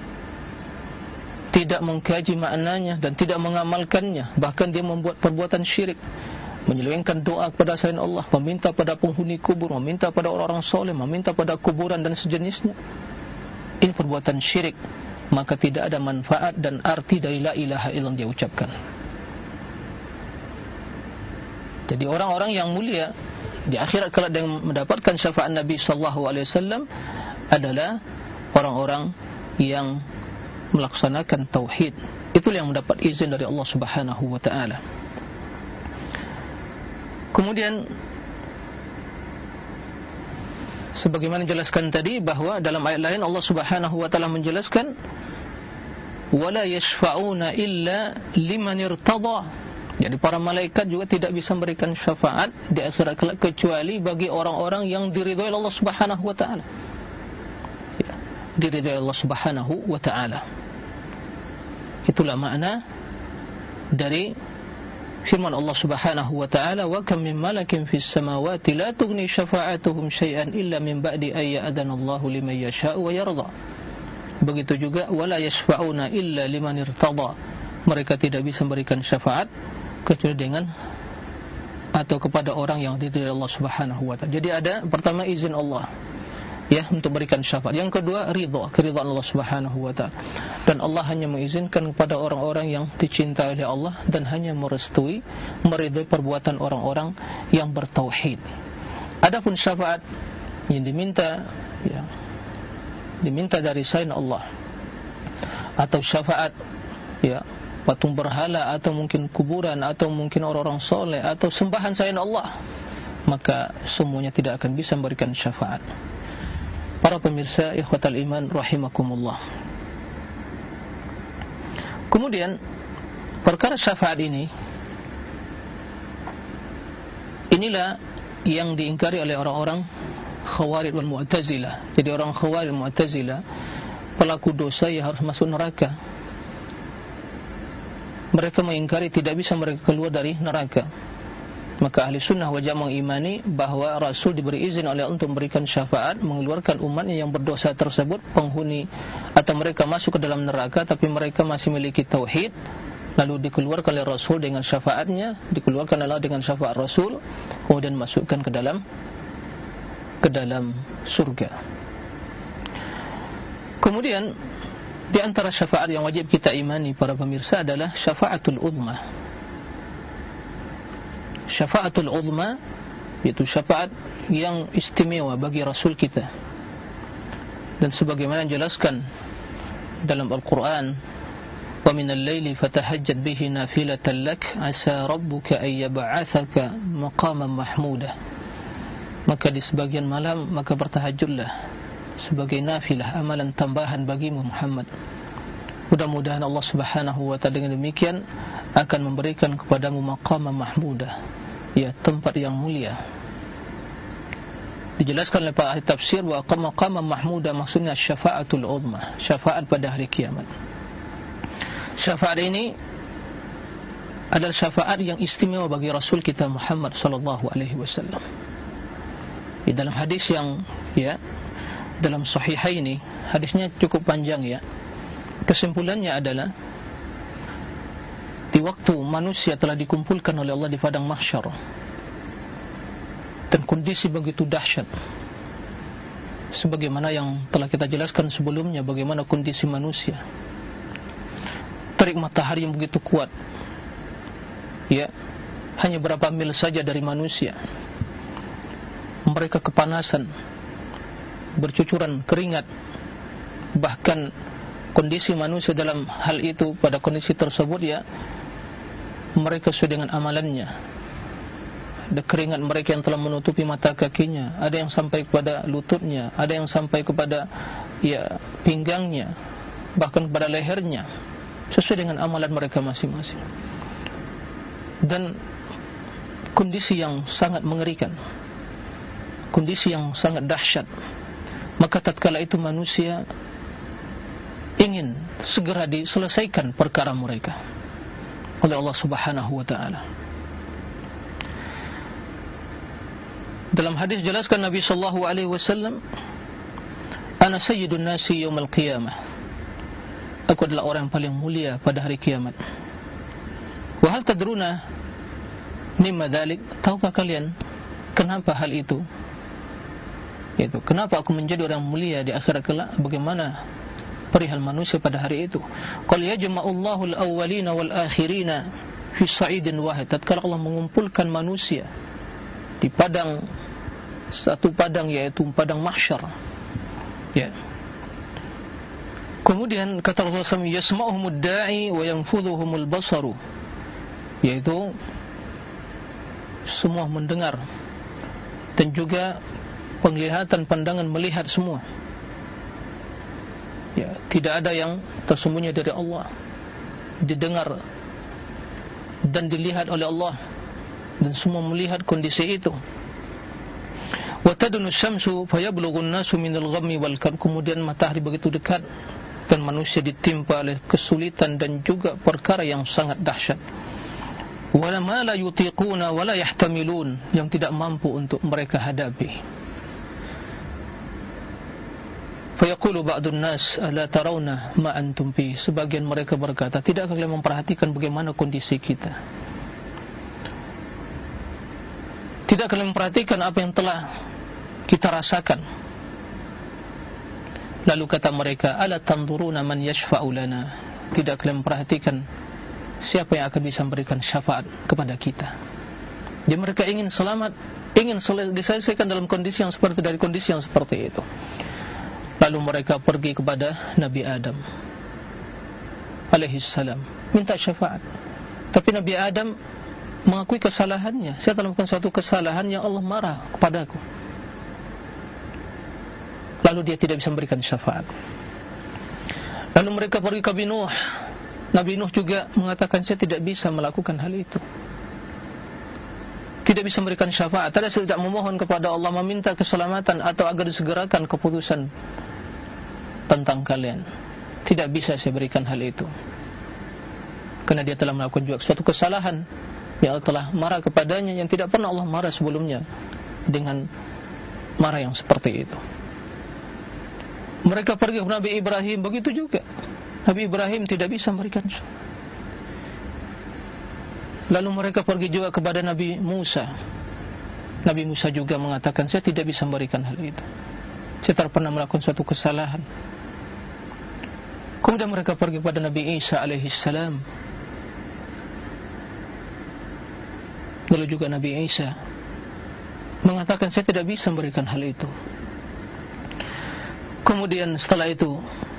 tidak mengkaji maknanya dan tidak mengamalkannya, bahkan dia membuat perbuatan syirik, menyelewengkan doa kepada selain Allah, meminta pada penghuni kubur, meminta pada orang-orang soleh, meminta pada kuburan dan sejenisnya, ini perbuatan syirik, maka tidak ada manfaat dan arti dari la ilaha illallah dia ucapkan. Jadi orang-orang yang mulia di akhirat kelak yang mendapatkan syafaat Nabi sallallahu alaihi wasallam adalah orang-orang yang melaksanakan tauhid. Itulah yang mendapat izin dari Allah Subhanahu wa taala. Kemudian sebagaimana dijelaskan tadi bahawa dalam ayat lain Allah Subhanahu wa taala menjelaskan wala yashfa'una illa liman irtada. Jadi para malaikat juga tidak bisa memberikan syafaat di akhirat kelak kecuali bagi orang-orang yang diridhai Allah Subhanahu wa taala. Ya, diridhai Allah Subhanahu wa taala. Itulah makna dari firman Allah Subhanahu wa taala, wa kam min malakin fis samawati la tughni syafa'atuhum syai'an illa min ba'di ay ya'dana Allahu liman yasha'u wa yarda. Begitu juga wala yashfa'una illa liman irtada. Mereka tidak bisa memberikan syafaat kecuali dengan atau kepada orang yang ridha dari Allah Subhanahu wa taala. Jadi ada pertama izin Allah ya untuk berikan syafaat. Yang kedua ridha, keridhaan Allah Subhanahu wa taala. Dan Allah hanya mengizinkan kepada orang-orang yang dicintai oleh Allah dan hanya merestui, meridai perbuatan orang-orang yang bertauhid. Adapun syafaat yang diminta ya diminta dari selain Allah atau syafaat ya patung berhala atau mungkin kuburan atau mungkin orang-orang soleh atau sembahan selain Allah, maka semuanya tidak akan bisa memberikan syafaat. Para pemirsa ikhwatal iman rahimakumullah. Kemudian perkara syafaat ini inilah yang diingkari oleh orang-orang Khawarij wal Mu'tazilah. Jadi orang Khawarij wal Mu'tazilah, pelaku dosa yang harus masuk neraka. Mereka mengingkari tidak bisa mereka keluar dari neraka. Maka ahli sunnah wal jamaah mengimani bahwa Rasul diberi izin oleh Allah untuk memberikan syafaat, mengeluarkan umatnya yang berdosa tersebut, penghuni atau mereka masuk ke dalam neraka tapi mereka masih memiliki tauhid, lalu dikeluarkan oleh Rasul dengan syafaatnya, dikeluarkan oleh Allah dengan syafaat Rasul, kemudian masukkan ke dalam ke dalam surga. Kemudian di antara syafaat yang wajib kita imani para pemirsa adalah syafaatul uzma. Syafaatul uzma yaitu syafaat yang istimewa bagi Rasul kita. Dan sebagaimana dijelaskan dalam Al-Quran, wa minal laili fatahajjad bihi nafilatan lak asa rabbuka ay yab'atsaka maqaman mahmuda. Maka di sebagian malam maka bertahajudlah sebagai nafilah, amalan tambahan bagimu Muhammad. Mudah-mudahan Allah Subhanahu wa taala dengan demikian akan memberikan kepadamu maqamah mahmudah, ya tempat yang mulia. Dijelaskan oleh para ahli tafsir bahwa maqamah mahmudah maksudnya syafaatul uzma, syafaat pada hari kiamat. Syafaat ini adalah syafaat yang istimewa bagi Rasul kita Muhammad sallallahu alaihi wasallam. Di dalam hadis yang ya dalam Sahihaini, hadisnya cukup panjang ya. Kesimpulannya adalah di waktu manusia telah dikumpulkan oleh Allah di padang mahsyar dan kondisi begitu dahsyat, sebagaimana yang telah kita jelaskan sebelumnya, bagaimana kondisi manusia, terik matahari yang begitu kuat ya, hanya berapa mil saja dari manusia, mereka kepanasan, bercucuran keringat, bahkan kondisi manusia dalam hal itu, pada kondisi tersebut ya, mereka sesuai dengan amalannya. Ada keringat mereka yang telah menutupi mata kakinya, ada yang sampai kepada lututnya, ada yang sampai kepada ya pinggangnya, bahkan kepada lehernya, sesuai dengan amalan mereka masing-masing. Dan kondisi yang sangat mengerikan, kondisi yang sangat dahsyat. Maka tatkala itu manusia ingin segera diselesaikan perkara mereka oleh Allah Subhanahu wa taala. Dalam hadis jelaskan Nabi sallallahu alaihi wasallam, ana sayyidun nasi yaumil qiyamah. Aku adalah orang yang paling mulia pada hari kiamat. Wa hal tadruna mimma dzalik? Tahukah kalian kenapa hal itu? Yaitu kenapa aku menjadi orang mulia di akhirat kelak? Bagaimana perihal manusia pada hari itu? Qul yajma'ullahu al-awwalina wal-akhirina fi sa'idin wahid. Tatkala Allah mengumpulkan manusia di padang satu padang, yaitu padang mahsyar. Ya. Kemudian kata Rasulullah sallallahu alaihi wasallam, yasma'uhumud da'i wa yanfudhuhumul basaru. Yaitu semua mendengar dan juga penglihatan, pandangan melihat semua. Ya, tidak ada yang tersembunyi dari Allah, didengar dan dilihat oleh Allah, dan semua melihat kondisi itu. Wa tadunu syamsu fayablughu an-nasu minal ghammi wal karb. Kemudian matahari begitu dekat dan manusia ditimpa oleh kesulitan dan juga perkara yang sangat dahsyat. Wala ma la yutiquna wala yahtamilun, yang tidak mampu untuk mereka hadapi. Fayaqulu ba'dun nas ala tarawna ma antum fi. Sebagian mereka berkata, tidakkah kalian memperhatikan bagaimana kondisi kita? Tidak kalian memperhatikan apa yang telah kita rasakan. Lalu kata mereka, ala tanzuruna man yashfa'u lana. Tidak kalian memperhatikan siapa yang akan bisa memberikan syafaat kepada kita. Jadi mereka ingin selamat, ingin diselesaikan dalam kondisi yang seperti dari kondisi yang seperti itu. Lalu mereka pergi kepada Nabi Adam alaihissalam, minta syafaat. Tapi Nabi Adam mengakui kesalahannya. Saya telah melakukan suatu kesalahan yang Allah marah kepadaku. Lalu dia tidak bisa memberikan syafaat. Lalu mereka pergi ke Nabi Nuh. Nabi Nuh juga mengatakan, saya tidak bisa melakukan hal itu, tidak bisa memberikan syafaat. Tidak tidak memohon kepada Allah, meminta keselamatan atau agar disegerakan keputusan tentang kalian. Tidak bisa saya berikan hal itu, karena dia telah melakukan juga suatu kesalahan yang Allah telah marah kepadanya, yang tidak pernah Allah marah sebelumnya dengan marah yang seperti itu. Mereka pergi ke Nabi Ibrahim, begitu juga. Nabi Ibrahim tidak bisa memberikan syafaat. Lalu mereka pergi juga kepada Nabi Musa. Nabi Musa juga mengatakan, saya tidak bisa memberikan hal itu, saya tak pernah melakukan suatu kesalahan. Kemudian mereka pergi kepada Nabi Isa alaihissalam. Lalu juga Nabi Isa mengatakan, saya tidak bisa memberikan hal itu. Kemudian setelah itu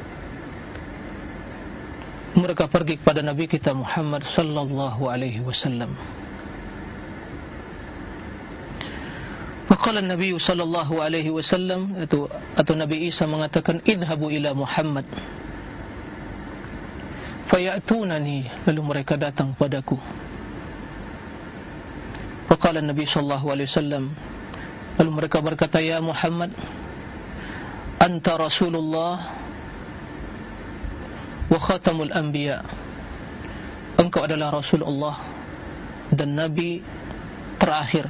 mereka pergi kepada Nabi kita Muhammad sallallahu alaihi wasallam. Faqala Nabi sallallahu alaihi wasallam, atau, atau Nabi Isa mengatakan, idhabu ila Muhammad fayatunani. Lalu mereka datang padaku. Faqala Nabi sallallahu alaihi wasallam, lalu mereka berkata, ya Muhammad, anta Rasulullah wa khatamul anbiya. Engkau adalah Rasulullah dan Nabi terakhir.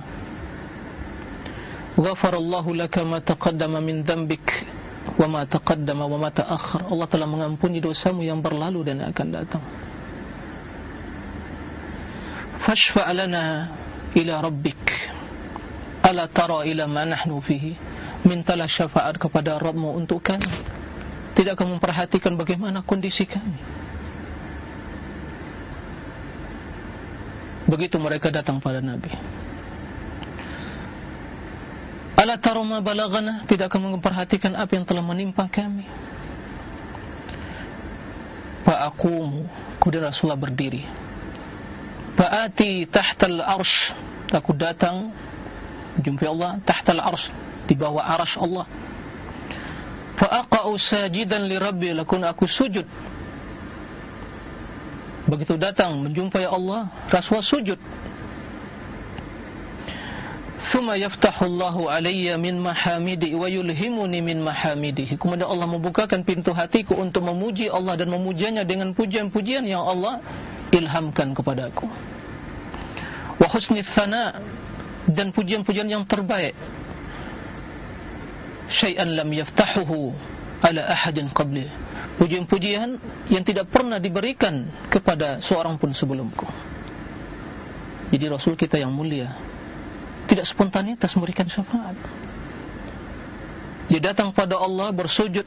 Ghafarallahu laka ma taqaddama min dhanbik wa ma taqaddama wa ma ta'akhkhar. Allah telah mengampuni dosamu yang berlalu dan akan datang. Fashfa' lana ila rabbik, ala tara ila ma nahnu fihi. Mintalah syafaat kepada Rabbmu untuk kami. Tidak kamu memperhatikan bagaimana kondisi kami. Begitu mereka datang pada Nabi. Ala tara ma balagana. Tidak kamu memperhatikan apa yang telah menimpa kami. Fa'aqumu. Kemudian Rasulullah berdiri. Fa'ati tahtal arsh. Aku datang jumpai Allah tahtal arsh, di bawah arasy Allah. Fa'aqa'u sajidan li rabbi. Lalu aku sujud. Begitu datang menjumpai Allah, Rasulullah sujud. Thumma yaftahu Allahu alayya min mahamidi wa yulhimuni min mahamidihi. Kemudian Allah membukakan pintu hatiku untuk memuji Allah dan memujanya dengan pujian-pujian yang Allah ilhamkan kepadaku. Wa husni tsana, dan pujian-pujian yang terbaik. Syai'an lam yaftahuhu ala ahadin qabli. Pujian-pujian yang tidak pernah diberikan kepada seorang pun sebelumku. Jadi Rasul kita yang mulia tidak spontanitas memberikan syafaat. Dia datang pada Allah, bersujud,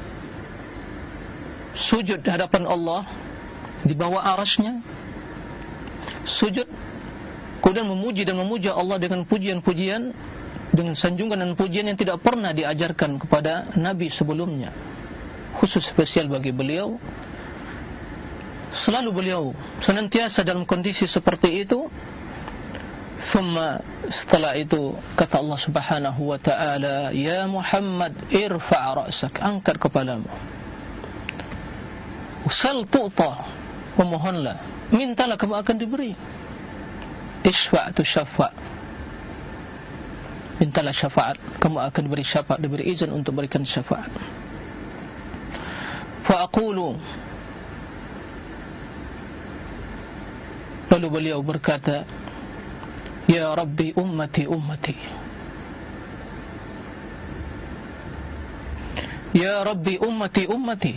sujud di hadapan Allah di bawah arasy-Nya, sujud, kemudian memuji dan memuja Allah dengan pujian-pujian, dengan sanjungan dan pujian yang tidak pernah diajarkan kepada Nabi sebelumnya, khusus spesial bagi beliau. Selalu beliau senantiasa dalam kondisi seperti itu. Thumma, setelah itu kata Allah subhanahu wa ta'ala, ya Muhammad irfa' ra'sak, angkat kepalamu. Sal tu'ta, memohonlah, mintalah kamu akan diberi. Isfa' tu syafa', mintalah syafaat, kamu akan diberi syafaat, diberi izin untuk berikan syafaat. Fa'aqulu, lalu beliau berkata, ya Rabbi ummati ummati, ya Rabbi ummati ummati.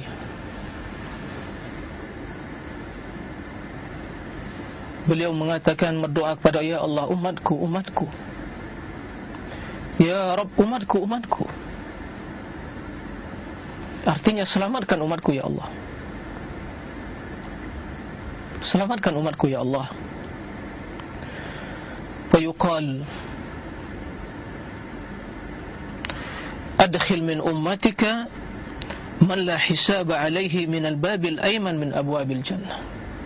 Beliau mengatakan, berdoa kepada ya Allah, umatku umatku. Ya Rabb, umatku, umatku. Artinya selamatkan umatku ya Allah. Selamatkan umatku ya Allah. Fayuqal adkhil min ummatika man la hisaba alaihi min al-babil ayman min abwabil jannah.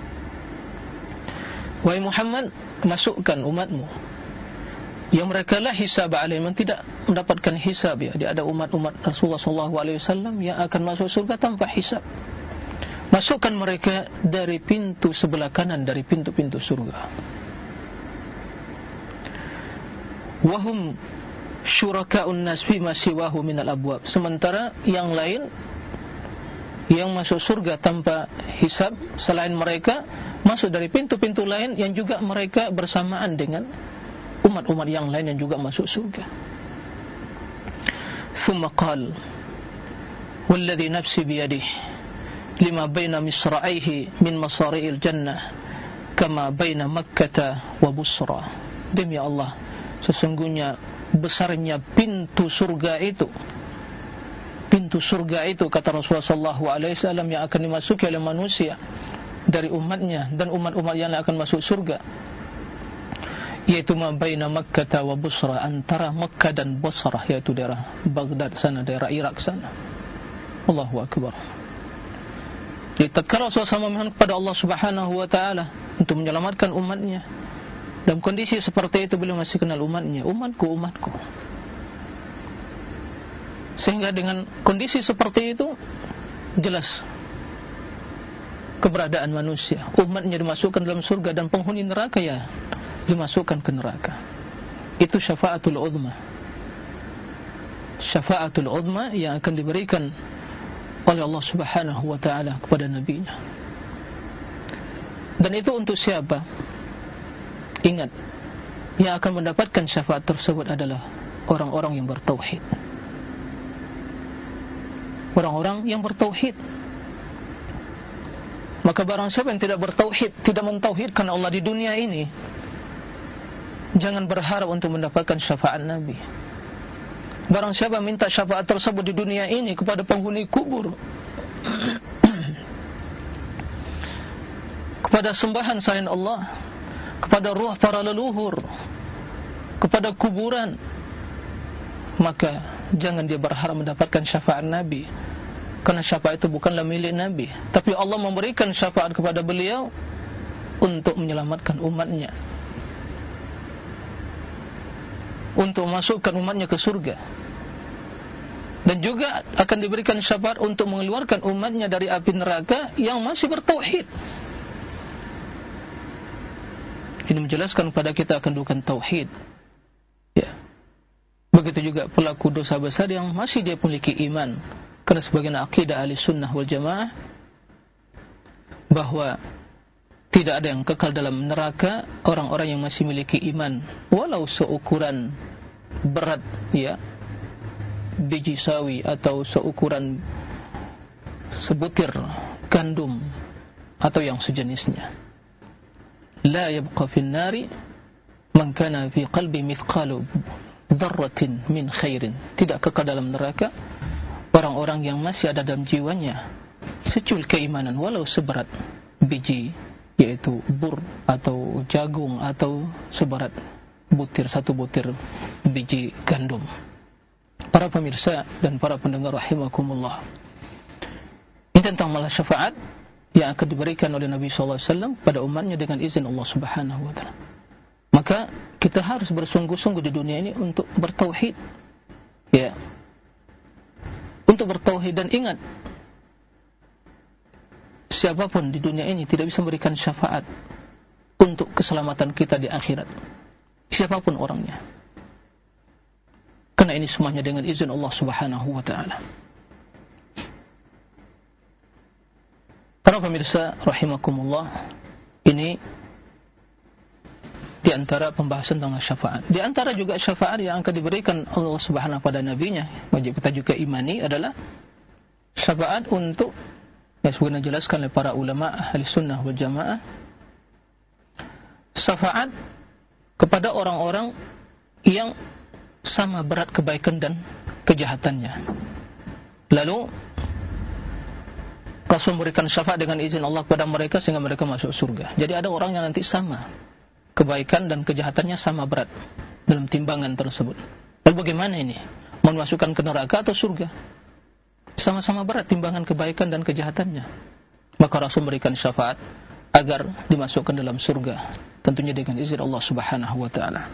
Wahai Muhammad, masukkan umatmu yang mereka la hisab alaihim, tidak mendapatkan hisab ya. Dia ada umat-umat Rasulullah sallallahu alaihi wasallam yang akan masuk surga tanpa hisab. Masukkan mereka dari pintu sebelah kanan dari pintu-pintu surga. Wahum syuraka'un nas fi ma siwahu minal abwab. Sementara yang lain yang masuk surga tanpa hisab selain mereka masuk dari pintu-pintu lain yang juga mereka bersamaan dengan umat-umat yang lain yang juga masuk surga. Thumma qal walladhi nafsi biyadihi lima baina misra'aihi min masari'il jannah kama baina Makkah wa Busra. Demi Allah, sesungguhnya besarnya pintu surga itu, pintu surga itu kata Rasulullah sallallahu alaihi wasallam yang akan dimasuki oleh manusia dari umatnya dan umat-umat yang akan masuk surga, yaitu ma baina Makkah wa Busra, antara Makkah dan Basrah, yaitu daerah Baghdad sana, daerah Irak sana. Allahu akbar. Jadi tatkala Rasulullah memohon kepada Allah Subhanahu wa taala untuk menyelamatkan umatnya, dalam kondisi seperti itu beliau masih kenal umatnya, umatku, umatku. Sehingga dengan kondisi seperti itu jelas keberadaan manusia, umatnya dimasukkan dalam surga dan penghuni neraka ya dimasukkan ke neraka. Itu syafaatul uzma. Syafaatul uzma yang akan diberikan oleh Allah Subhanahu wa taala kepada nabinya. Dan itu untuk siapa? Ingat, yang akan mendapatkan syafaat tersebut adalah orang-orang yang bertauhid. Orang-orang yang bertauhid. Maka barang siapa yang tidak bertauhid, tidak mentauhidkan Allah di dunia ini, jangan berharap untuk mendapatkan syafaat Nabi. Barang siapa minta syafaat tersebut di dunia ini kepada penghuni kubur, kepada sembahan selain Allah, kepada ruh para leluhur, kepada kuburan, maka jangan dia berharap mendapatkan syafaat Nabi, karena syafaat itu bukanlah milik Nabi, tapi Allah memberikan syafaat kepada beliau untuk menyelamatkan umatnya, untuk masukkan umatnya ke surga, dan juga akan diberikan syafaat untuk mengeluarkan umatnya dari api neraka yang masih bertauhid. Ini menjelaskan kepada kita kedudukan tauhid ya. Begitu juga pelaku dosa besar yang masih dia memiliki iman, karena sebagian akidah ahli sunnah wal jamaah bahwa tidak ada yang kekal dalam neraka orang-orang yang masih memiliki iman, walau seukuran berat ya biji sawi atau seukuran sebutir gandum atau yang sejenisnya. La yabqa fin nari man kana fi qalbi mithqalu dzarratin min khairin. Tidak kekal dalam neraka orang-orang yang masih ada dalam jiwanya secuil keimanan walau seberat biji, yaitu bur atau jagung atau seberat butir, satu butir biji gandum. Para pemirsa dan para pendengar rahimakumullah, ini tentang malah syafaat yang akan diberikan oleh Nabi sallallahu alaihi wasallam pada umatnya dengan izin Allah Subhanahu wa taala. Maka kita harus bersungguh-sungguh di dunia ini untuk bertauhid ya, untuk bertauhid. Dan ingat, siapapun di dunia ini tidak bisa memberikan syafaat untuk keselamatan kita di akhirat, siapapun orangnya, karena ini semuanya dengan izin Allah Subhanahu wa taala. Para pemirsa rahimakumullah, ini di antara pembahasan tentang syafaat. Di antara juga syafaat yang akan diberikan Allah Subhanahu pada nabinya, wajib kita juga imani, adalah syafaat untuk, ya sebagaimana dijelaskan oleh para ulama ahli sunnah wal jamaah, syafaat kepada orang-orang yang sama berat kebaikan dan kejahatannya. Lalu Rasul memberikan syafaat dengan izin Allah kepada mereka sehingga mereka masuk surga. Jadi ada orang yang nanti sama kebaikan dan kejahatannya sama berat dalam timbangan tersebut. Lalu bagaimana ini? Mau masukkan ke neraka atau surga? Sama-sama berat timbangan kebaikan dan kejahatannya. Maka Rasul memberikan syafaat agar dimasukkan dalam surga, tentunya dengan izin Allah Subhanahu wa taala.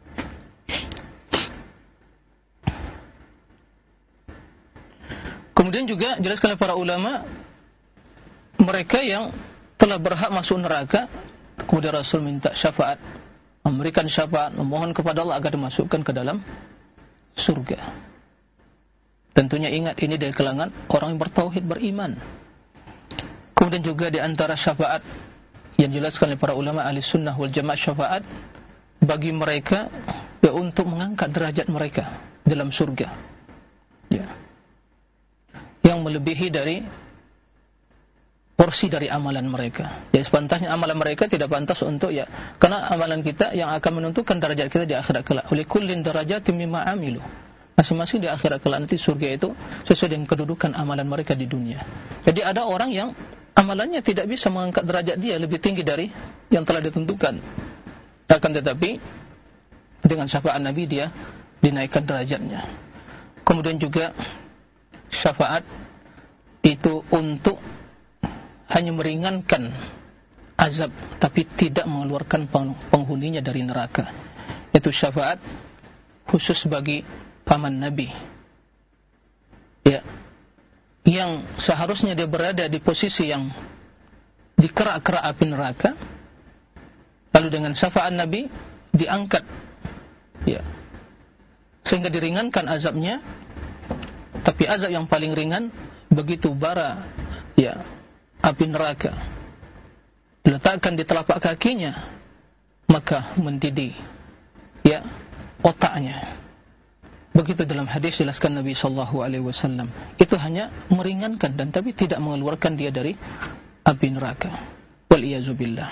Kemudian juga jelaskan oleh para ulama, mereka yang telah berhak masuk neraka, kemudian Rasul minta syafaat, memberikan syafaat, memohon kepada Allah agar dimasukkan ke dalam surga. Tentunya ingat, ini dari kalangan orang yang bertauhid, beriman. Kemudian juga di antara syafaat yang dijelaskan oleh para ulama ahli sunnah wal jamaah, syafaat bagi mereka ya, untuk mengangkat derajat mereka dalam surga, ya, yang melebihi dari porsi dari amalan mereka. Jadi sepantasnya amalan mereka tidak pantas untuk, ya, karena amalan kita yang akan menentukan derajat kita di akhirat kelak. Oleh kullin darajatin mimma amilu, masing-masing di akhirat kelak nanti surga itu sesuai dengan kedudukan amalan mereka di dunia. Jadi ada orang yang amalannya tidak bisa mengangkat derajat dia lebih tinggi dari yang telah ditentukan, akan tetapi dengan syafaat Nabi dia dinaikkan derajatnya. Kemudian juga syafaat itu untuk hanya meringankan azab, tapi tidak mengeluarkan penghuninya dari neraka. Itu syafaat khusus bagi paman Nabi, ya, yang seharusnya dia berada di posisi yang di kerak-kerak api neraka, lalu dengan syafaat Nabi diangkat, ya, sehingga diringankan azabnya. Tapi azab yang paling ringan begitu bara, ya, api neraka diletakkan di telapak kakinya, maka mendidih, ya, otaknya. Begitu dalam hadis jelaskan Nabi sallallahu alaihi wasallam. Itu hanya meringankan dan tapi tidak mengeluarkan dia dari api neraka. Wal iyazu billah.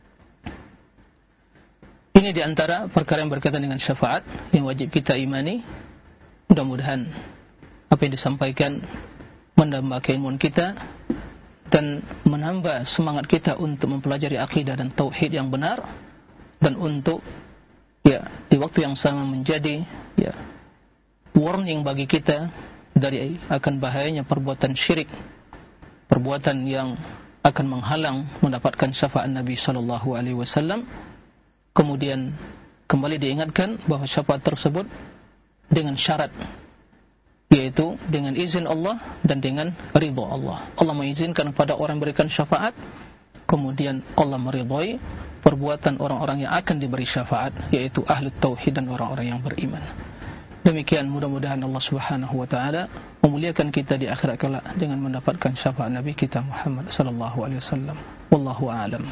Ini di antara perkara yang berkaitan dengan syafaat yang wajib kita imani. Mudah-mudahan apa yang disampaikan menambah keilmuan kita dan menambah semangat kita untuk mempelajari akidah dan tauhid yang benar, dan untuk, ya, di waktu yang sama menjadi, ya, warning bagi kita dari akan bahayanya perbuatan syirik, perbuatan yang akan menghalang mendapatkan syafaat Nabi sallallahu alaihi wasallam. Kemudian kembali diingatkan bahwa syafaat tersebut dengan syarat, yaitu dengan izin Allah dan dengan ridha Allah. Allah mengizinkan kepada orang berikan syafaat, kemudian Allah meridhai perbuatan orang-orang yang akan diberi syafaat, yaitu ahli tauhid dan orang-orang yang beriman. Demikian, mudah-mudahan Allah Subhanahu wa taala memuliakan kita di akhirat kelak dengan mendapatkan syafaat Nabi kita Muhammad sallallahu alaihi wasallam. Wallahu a'lam.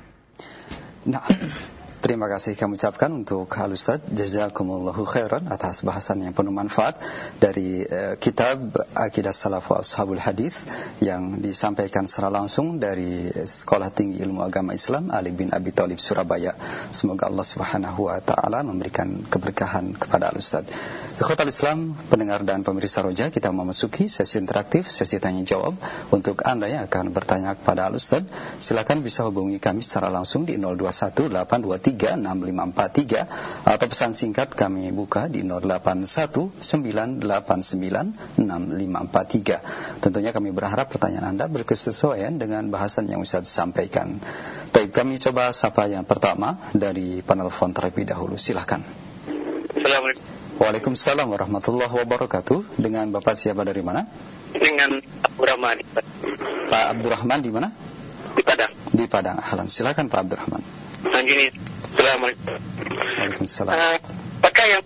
Nah, terima kasih kami ucapkan untuk Al-Ustaz, jazakumullahu khairan atas bahasan yang penuh manfaat dari uh, kitab Aqidah Salaf wa Ashabul Hadis yang disampaikan secara langsung dari Sekolah Tinggi Ilmu Agama Islam Ali bin Abi Thalib Surabaya. Semoga Allah Subhanahu wa taala memberikan keberkahan kepada Al-Ustaz. Ikhwatal Islam, pendengar dan pemirsa Roja, kita memasuki sesi interaktif, sesi tanya jawab. Untuk Anda yang akan bertanya kepada Al-Ustaz, silakan bisa hubungi kami secara langsung di nol dua satu delapan dua tiga enam lima empat tiga atau pesan singkat kami buka di nol delapan satu sembilan delapan sembilan enam lima empat tiga. Tentunya kami berharap pertanyaan Anda berkesesuaian dengan bahasan yang Ustaz sampaikan. Baik, kami coba sapa yang pertama dari penelpon terlebih dahulu. Silakan. Assalamualaikum. Waalaikumsalam warahmatullahi wabarakatuh. Dengan Bapak siapa dari mana? Dengan Abdurrahman. Pak Abdurrahman di mana? Di Padang. Di Padang. Ahlan. Silakan Pak Abdurrahman. Nah, gini. Assalamualaikum. Waalaikumsalam. Uh, apakah yang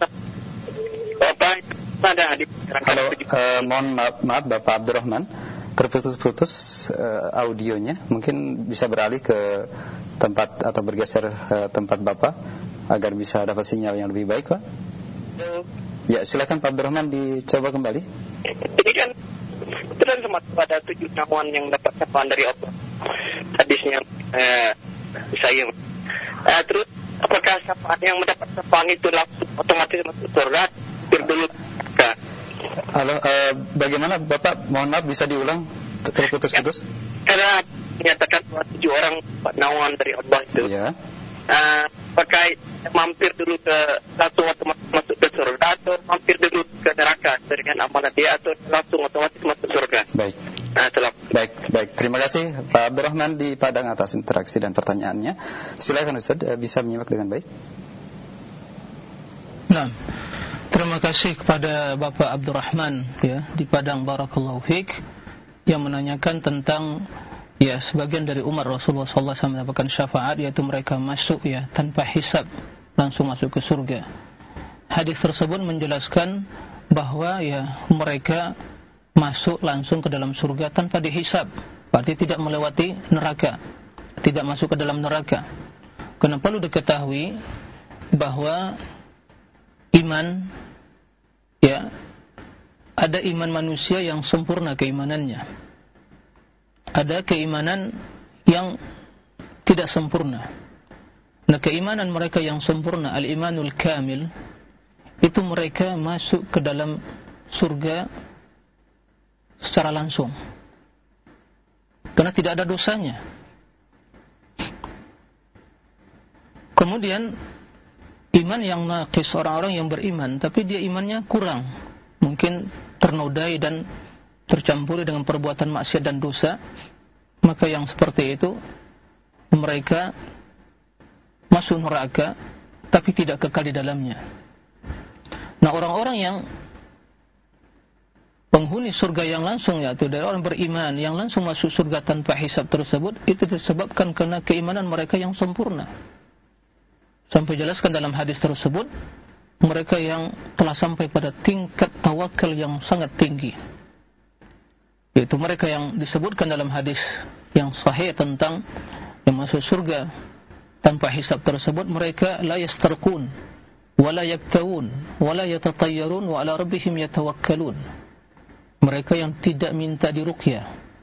Bapak ada di Halo, uh, mohon maaf, maaf Bapak Abdurrahman, terputus-putus uh, audionya. Mungkin bisa beralih ke tempat atau bergeser uh, tempat Bapak agar bisa dapat sinyal yang lebih baik, Pak. Ya, silakan Pak Abdurrahman, dicoba kembali. Ini kan terus sama pada tujuh namuan yang dapat syafaat dari Allah. Hadisnya eh, saya. Eh, terus apakah syafaat yang mendapat syafaat itu langsung otomatis masuk surga dulu ke. Halo, uh, bagaimana Bapak? Mohon maaf, bisa diulang? Terputus-putus. Karena menyatakan bahwa tujuh orang naungan dari Allah itu. Iya. Uh, pakai mampir dulu ke langsung otomatis masuk ke surga, atau mampir dulu ke neraka dengan amanat dia, atau langsung otomatis masuk surga. Baik. Nah, telah. Baik, baik. Terima kasih Pak Abdurrahman di Padang atas interaksi dan pertanyaannya. Silakan Ustaz, bisa menyimak dengan baik. Nah, terima kasih kepada Bapak Abdurrahman ya di Padang, barakallahu fiik, yang menanyakan tentang ya sebagian dari umat Rasulullah sallallahu alaihi wasallam mendapatkan syafaat, yaitu mereka masuk ya tanpa hisab, langsung masuk ke surga. Hadis tersebut menjelaskan bahwa ya mereka masuk langsung ke dalam surga tanpa dihisab, berarti tidak melewati neraka, tidak masuk ke dalam neraka. Karena perlu diketahui bahwa iman ya, ada iman manusia yang sempurna keimanannya, ada keimanan yang tidak sempurna. Nah, keimanan mereka yang sempurna, al-imanul kamil, itu mereka masuk ke dalam surga secara langsung, karena tidak ada dosanya. Kemudian iman yang naqis, orang-orang yang beriman tapi dia imannya kurang, mungkin ternodai dan tercampuri dengan perbuatan maksiat dan dosa, maka yang seperti itu mereka masuk neraka tapi tidak kekal di dalamnya. Nah, orang-orang yang penghuni surga yang langsung, yaitu dari orang beriman yang langsung masuk surga tanpa hisab tersebut, itu disebabkan karena keimanan mereka yang sempurna. Sampai jelaskan dalam hadis tersebut, mereka yang telah sampai pada tingkat tawakal yang sangat tinggi, yaitu mereka yang disebutkan dalam hadis yang sahih tentang yang masuk surga tanpa hisab tersebut, mereka la yastarqun wala yaktawun wala yatatayyarun wa ala rabbihim yatawakkalun. Mereka yang tidak minta diruqyah,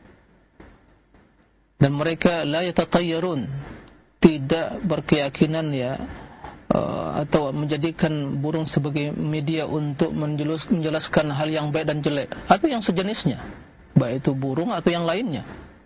dan mereka la yatatayyarun, tidak berkeyakinan ya uh, atau menjadikan burung sebagai media untuk menjelus, menjelaskan hal yang baik dan jelek atau yang sejenisnya, baik itu burung atau yang lainnya.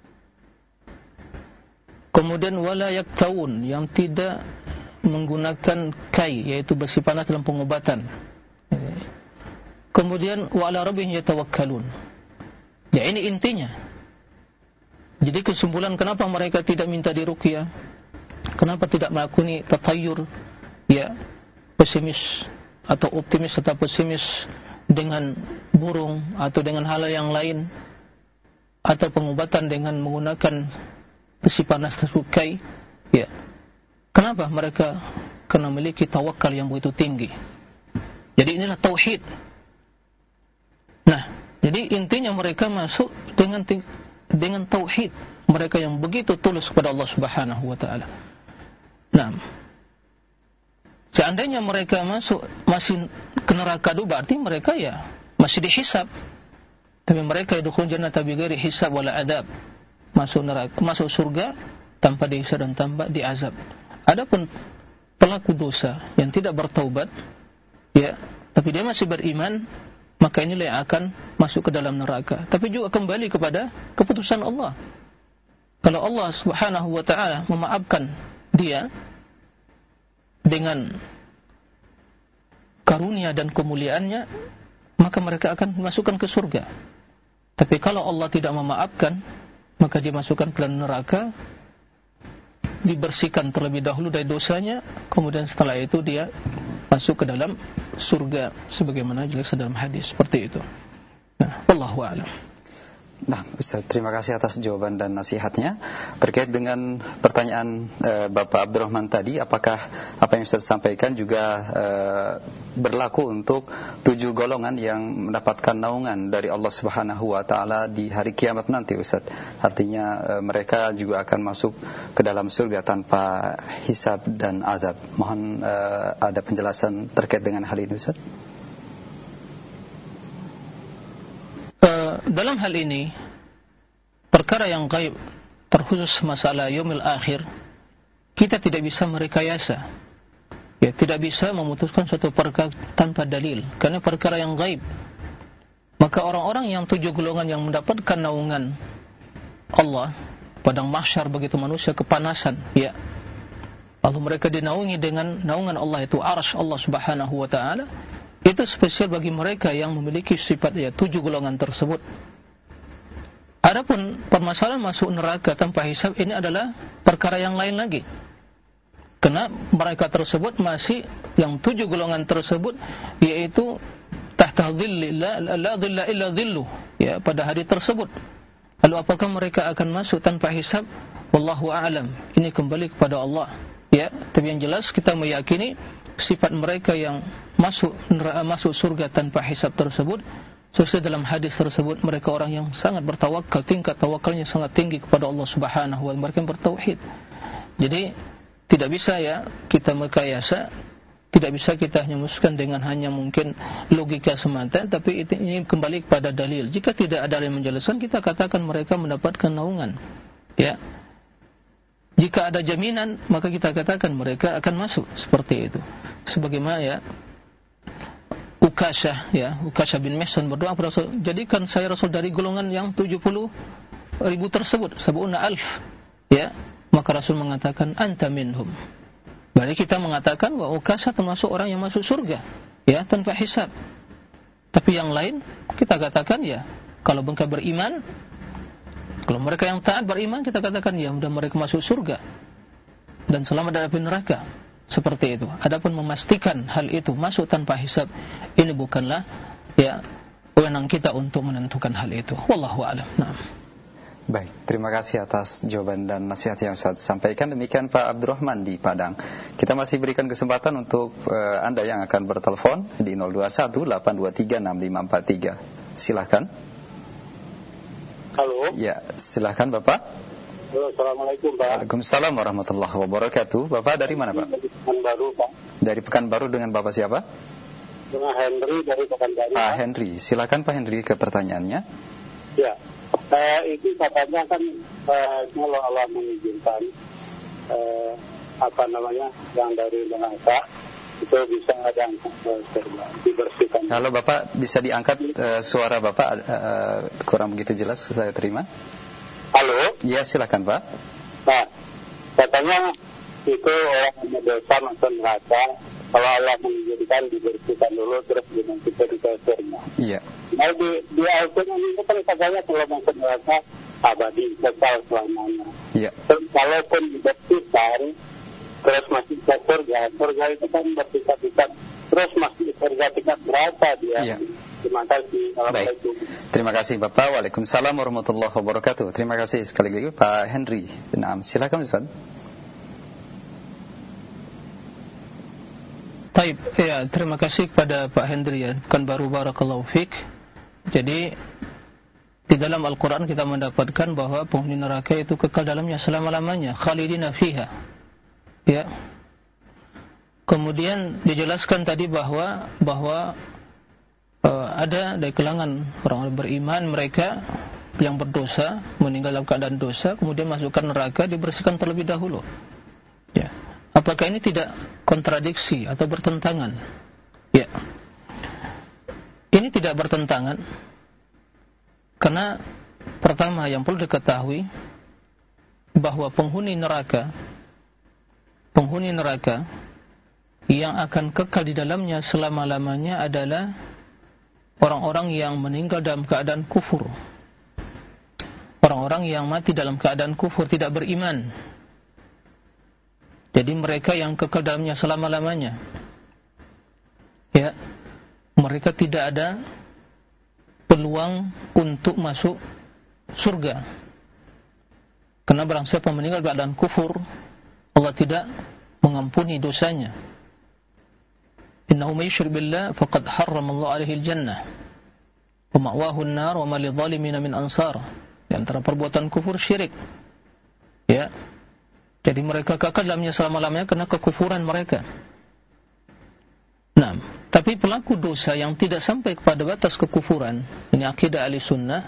Kemudian wala yaktawun, yang tidak menggunakan kai, yaitu besi panas dalam pengobatan. Kemudian wa ala rabbihim yatawakkalun. Ya, ini intinya. Jadi kesimpulan kenapa mereka tidak minta diruqyah, kenapa tidak melakukan tatayyur, ya, pesimis atau optimis atau pesimis dengan burung atau dengan hal yang lain, atau pengobatan dengan menggunakan besi panas tersukai, ya. Kenapa mereka? Karena memiliki tawakal yang begitu tinggi. Jadi inilah tauhid. Nah, jadi intinya mereka masuk dengan dengan tauhid, mereka yang begitu tulus kepada Allah Subhanahu wa taala. Nah, seandainya mereka masuk masih ke neraka dulu, berarti mereka ya masih dihisab. Tapi mereka yadkhulun jannata bighairi hisab wala adab, masuk neraka, masuk surga tanpa dihisab dan tanpa diazab. Adapun pelaku dosa yang tidak bertaubat, ya, tapi dia masih beriman, maka inilah yang akan masuk ke dalam neraka. Tapi juga kembali kepada keputusan Allah. Kalau Allah Subhanahu wa taala memaafkan dia dengan karunia dan kemuliaannya, maka mereka akan dimasukkan ke surga. Tapi kalau Allah tidak memaafkan, maka dimasukkan ke dalam neraka, dibersihkan terlebih dahulu dari dosanya, kemudian setelah itu dia masuk ke dalam surga sebagaimana jelas dalam hadis seperti itu. Nah, wallahu a'lam. Nah, Ustaz, terima kasih atas jawaban dan nasihatnya. Terkait dengan pertanyaan e, Bapak Abdurrahman tadi, apakah apa yang Ustaz sampaikan juga e, berlaku untuk tujuh golongan yang mendapatkan naungan dari Allah Subhanahu wa taala di hari kiamat nanti, Ustaz? Artinya e, mereka juga akan masuk ke dalam surga tanpa hisab dan azab. Mohon e, ada penjelasan terkait dengan hal ini, Ustaz. Uh, dalam hal ini perkara yang gaib, terkhusus masalah yaumil akhir, kita tidak bisa merekayasa. Ya, tidak bisa memutuskan suatu perkara tanpa dalil, karena perkara yang gaib. Maka orang-orang yang tujuh golongan yang mendapatkan naungan Allah, padang mahsyar begitu manusia kepanasan, ya, lalu mereka dinaungi dengan naungan Allah, itu arsy Allah Subhanahu wa taala. Itu spesial bagi mereka yang memiliki sifat, ya, tujuh golongan tersebut. Adapun permasalahan masuk neraka tanpa hisab, ini adalah perkara yang lain lagi. Karena mereka tersebut masih, yang tujuh golongan tersebut, yaitu tahta dhilli la, la dhilla illa dhillu, ya, pada hari tersebut. Lalu apakah mereka akan masuk tanpa hisab? Wallahu a'lam. Ini kembali kepada Allah, ya. Tapi yang jelas kita meyakini sifat mereka yang masuk masuk surga tanpa hisab tersebut, sesuai dalam hadis tersebut, mereka orang yang sangat bertawakal, tingkat tawakalnya sangat tinggi kepada Allah Subhanahu wa taala, mereka yang bertauhid. Jadi tidak bisa, ya, kita mekayasa, tidak bisa kita hanya memutuskan dengan hanya mungkin logika semata, tapi ini kembali kepada dalil. Jika tidak ada yang menjelaskan, kita katakan mereka mendapatkan naungan, ya. Jika ada jaminan, maka kita katakan mereka akan masuk, seperti itu. Sebagaimana, ya, Ukasyah, ya, Ukasyah bin Mihsan berdoa kepada Rasul, jadikan saya Rasul dari golongan yang tujuh puluh ribu tersebut, sab'una alf, ya. Maka Rasul mengatakan anta minhum. Berarti kita mengatakan bahwa Ukasyah termasuk orang yang masuk surga, ya, tanpa hisab. Tapi yang lain kita katakan, ya, kalau mereka beriman, kalau mereka yang taat beriman, kita katakan, ya, mudah mereka masuk surga dan selamat dari api neraka. Seperti itu. Adapun memastikan hal itu masuk tanpa hisab, ini bukanlah, ya, wewenang kita untuk menentukan hal itu. Wallahu a'lam. Nah. Baik, terima kasih atas jawaban dan nasihat yang Ustaz sampaikan. Demikian Pak Abdurrahman di Padang. Kita masih berikan kesempatan untuk uh, Anda yang akan bertelepon di nol dua satu delapan dua tiga enam lima empat tiga. Silahkan. Halo. Ya, silahkan Bapak. Halo, Assalamualaikum Pak. Waalaikumsalam warahmatullahi wabarakatuh. Bapak dari mana Pak? Dari Pekanbaru Pak. Dari Pekanbaru, dengan Bapak siapa? Dengan Henry dari Pekanbaru. Pak Henry, silakan Pak Henry ke pertanyaannya. Ya. Uh, itu katanya kan uh, kalau Allah mengizinkan uh, apa namanya yang dari neraka itu bisa ada yang uh, dibersihkan. Kalau Bapak bisa diangkat uh, suara Bapak uh, kurang begitu jelas saya terima. Halo? Ya, silakan Pak. Nah, katanya itu orang yang dosa masuk neraka, kalau Allah mengizinkan dibersihkan dulu terus dengan kita dikasirnya. Iya. Nah, di, di Al-Quran ini kan katanya kalau masuk neraka abadi, kekal selamanya. Iya. Terus kalaupun dibersihkan terus masih ke surga, surga itu kan bertingkat-tingkat, terus masih surga tingkat berapa dia? Iya. Terima kasih. Baik. Terima kasih Bapak. Waalaikumsalam warahmatullahi wabarakatuh. Terima kasih sekali lagi Pak Henry. Nah, silakan Ustaz. Baik, ya, terima kasih kepada Pak Henry, ya, kan baru barakallahu fik. Jadi di dalam Al-Quran kita mendapatkan bahwa penghuni neraka itu kekal dalamnya selama-lamanya, khalidina fiha, ya. Kemudian dijelaskan tadi bahwa bahwa uh, ada dari kalangan orang beriman mereka yang berdosa, meninggal dalam keadaan dosa, kemudian masukkan neraka, dibersihkan terlebih dahulu, ya. Apakah ini tidak kontradiksi atau bertentangan? Ya. Ini tidak bertentangan. Karena pertama yang perlu diketahui bahwa penghuni neraka penghuni neraka yang akan kekal di dalamnya selama-lamanya adalah orang-orang yang meninggal dalam keadaan kufur. Orang-orang yang mati dalam keadaan kufur, tidak beriman. Jadi mereka yang kekal dalamnya selama-lamanya, ya, mereka tidak ada peluang untuk masuk surga. Karena barang siapa meninggal dalam kufur, Allah tidak mengampuni dosanya. Innahu may yushrik billah faqad harrama Allah alaihi al-jannah wa ma'wahu an-nar wa ma lidh-dhalimin min ansar. Di antara perbuatan kufur syirik, ya. Jadi mereka kekal dalamnya selama-lamanya karena kekufuran mereka. Nah, tapi pelaku dosa yang tidak sampai kepada batas kekufuran, ini akidah ahli sunnah,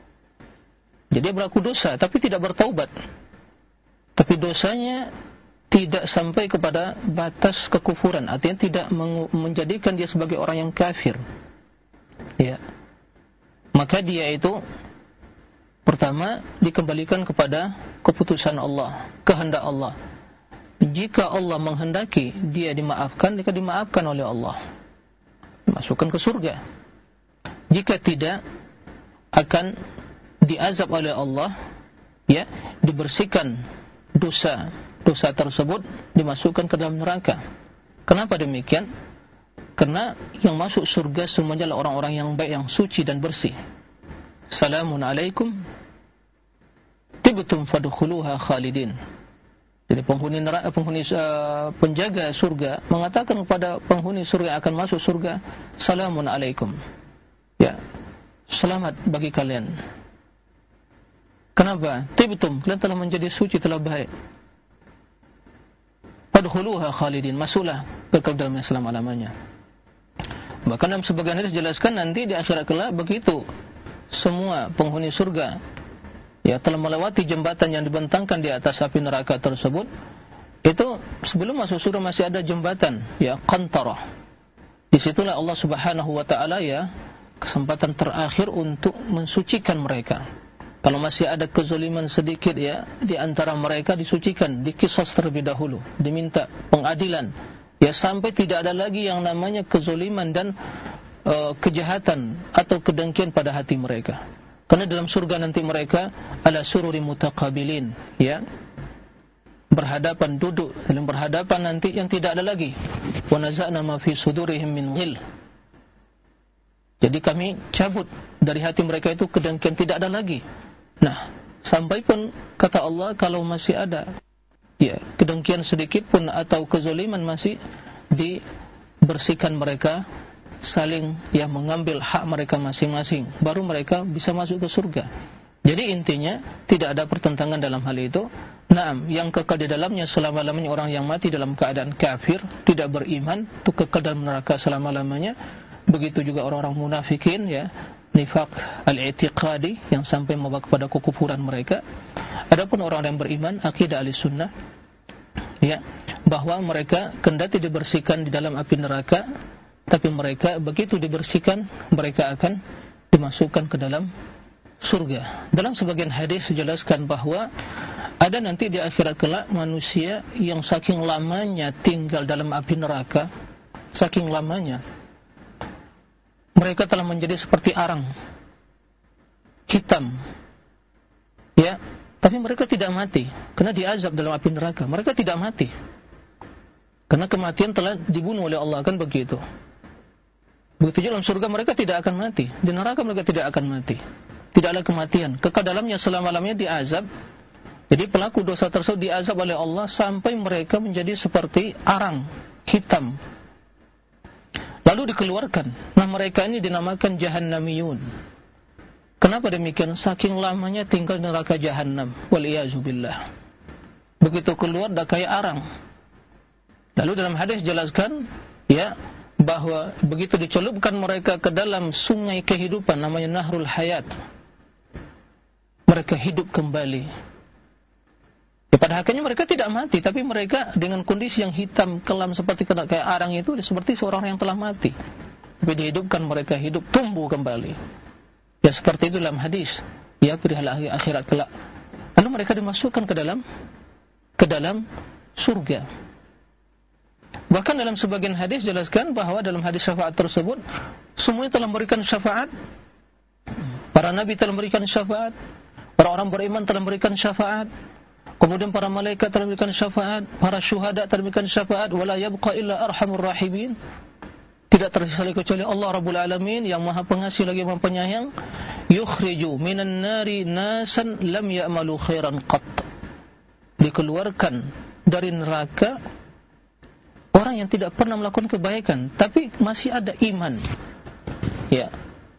jadi pelaku dosa tapi tidak bertaubat, tapi dosanya tidak sampai kepada batas kekufuran, artinya tidak menjadikan dia sebagai orang yang kafir, ya, maka dia itu pertama dikembalikan kepada keputusan Allah, kehendak Allah. Jika Allah menghendaki dia dimaafkan, maka dimaafkan oleh Allah, masukkan ke surga. Jika tidak, akan diazab oleh Allah, ya, dibersihkan dosa dosa tersebut, dimasukkan ke dalam neraka. Kenapa demikian? Karena yang masuk surga semuanya adalah orang-orang yang baik, yang suci dan bersih. Salamun alaikum tibtum fadkhuluha khalidin. Jadi penghuni neraka, penghuni uh, penjaga surga mengatakan kepada penghuni surga yang akan masuk surga, salamun alaikum, ya, selamat bagi kalian. Kenapa? Tibtum, kalian telah menjadi suci, telah baik. Fadkhuluha khalidin, masuklah kekal dalamnya selama-lamanya. Bahkan dalam sebagian hadis dijelaskan nanti di akhirat kelak begitu semua penghuni surga, ya, telah melewati jembatan yang dibentangkan di atas api neraka tersebut, itu sebelum masuk surga masih ada jembatan, ya, qantarah. Disitulah Allah Subhanahu wa taala, ya, kesempatan terakhir untuk mensucikan mereka. Kalau masih ada kezaliman sedikit, ya, di antara mereka, disucikan, dikisos terlebih dahulu, diminta pengadilan, ya, sampai tidak ada lagi yang namanya kezaliman dan uh, kejahatan atau kedengkian pada hati mereka. Karena dalam surga nanti mereka ala sururi mutaqabilin, ya, berhadapan, duduk dalam berhadapan nanti yang tidak ada lagi. Wa naza'na ma fi sudurihim min ghil. Jadi kami cabut dari hati mereka itu kedengkian, tidak ada lagi. Nah, sampai pun kata Allah, kalau masih ada, ya, kedengkian sedikit pun atau kezaliman, masih dibersihkan mereka, saling, ya, mengambil hak mereka masing-masing, baru mereka bisa masuk ke surga. Jadi intinya tidak ada pertentangan dalam hal itu. Naam, yang kekal di dalamnya selama-lamanya orang yang mati dalam keadaan kafir, tidak beriman, itu kekal dalam neraka selama-lamanya. Begitu juga orang-orang munafikin, ya, nifaq al-i'tiqadi, yang sampai membawa kepada kekufuran mereka. Adapun orang yang beriman, akidah ahli-sunnah, ya, bahwa mereka kendati dibersihkan di dalam api neraka, tapi mereka begitu dibersihkan, mereka akan dimasukkan ke dalam surga. Dalam sebagian hadis dijelaskan bahwa ada nanti di akhirat kelak manusia yang saking lamanya tinggal dalam api neraka, saking lamanya, mereka telah menjadi seperti arang hitam, ya, tapi mereka tidak mati karena diazab dalam api neraka. Mereka tidak mati karena kematian telah dibunuh oleh Allah, kan begitu. Begitu juga dalam surga mereka tidak akan mati, di neraka mereka tidak akan mati, tidak ada kematian, kekal dalamnya selama-lamanya diazab. Jadi pelaku dosa tersebut diazab oleh Allah sampai mereka menjadi seperti arang hitam, lalu dikeluarkan. Nah, mereka ini dinamakan jahannamiyun. Kenapa demikian? Saking lamanya tinggal di neraka jahannam, waliyazubillah. Begitu keluar dah kayak arang. Lalu dalam hadis jelaskan, ya, bahwa begitu dicelupkan mereka ke dalam sungai kehidupan namanya Nahrul Hayat, mereka hidup kembali. Ya, pada hakikatnya mereka tidak mati, tapi mereka dengan kondisi yang hitam kelam seperti kayak arang itu, seperti seorang yang telah mati, tapi dihidupkan, mereka hidup, tumbuh kembali. Ya, seperti itu dalam hadis, ya, perihal akhirat kelak. Lalu mereka dimasukkan ke dalam ke dalam surga. Bahkan dalam sebagian hadis jelaskan bahwa dalam hadis syafaat tersebut semuanya telah memberikan syafaat. Para nabi telah memberikan syafaat, para orang beriman telah memberikan syafaat, kemudian para malaikat telah memberikan syafaat, para syuhada telah memberikan syafaat, wala yabqa illa arhamur rahimin. Tidak tersisa kecuali Allah Rabbul Alamin yang Maha Pengasih lagi Maha Penyayang. Yukhriju minan nari nasan lam ya'malu khairan qat. Dikeluarkan dari neraka orang yang tidak pernah melakukan kebaikan, tapi masih ada iman, ya.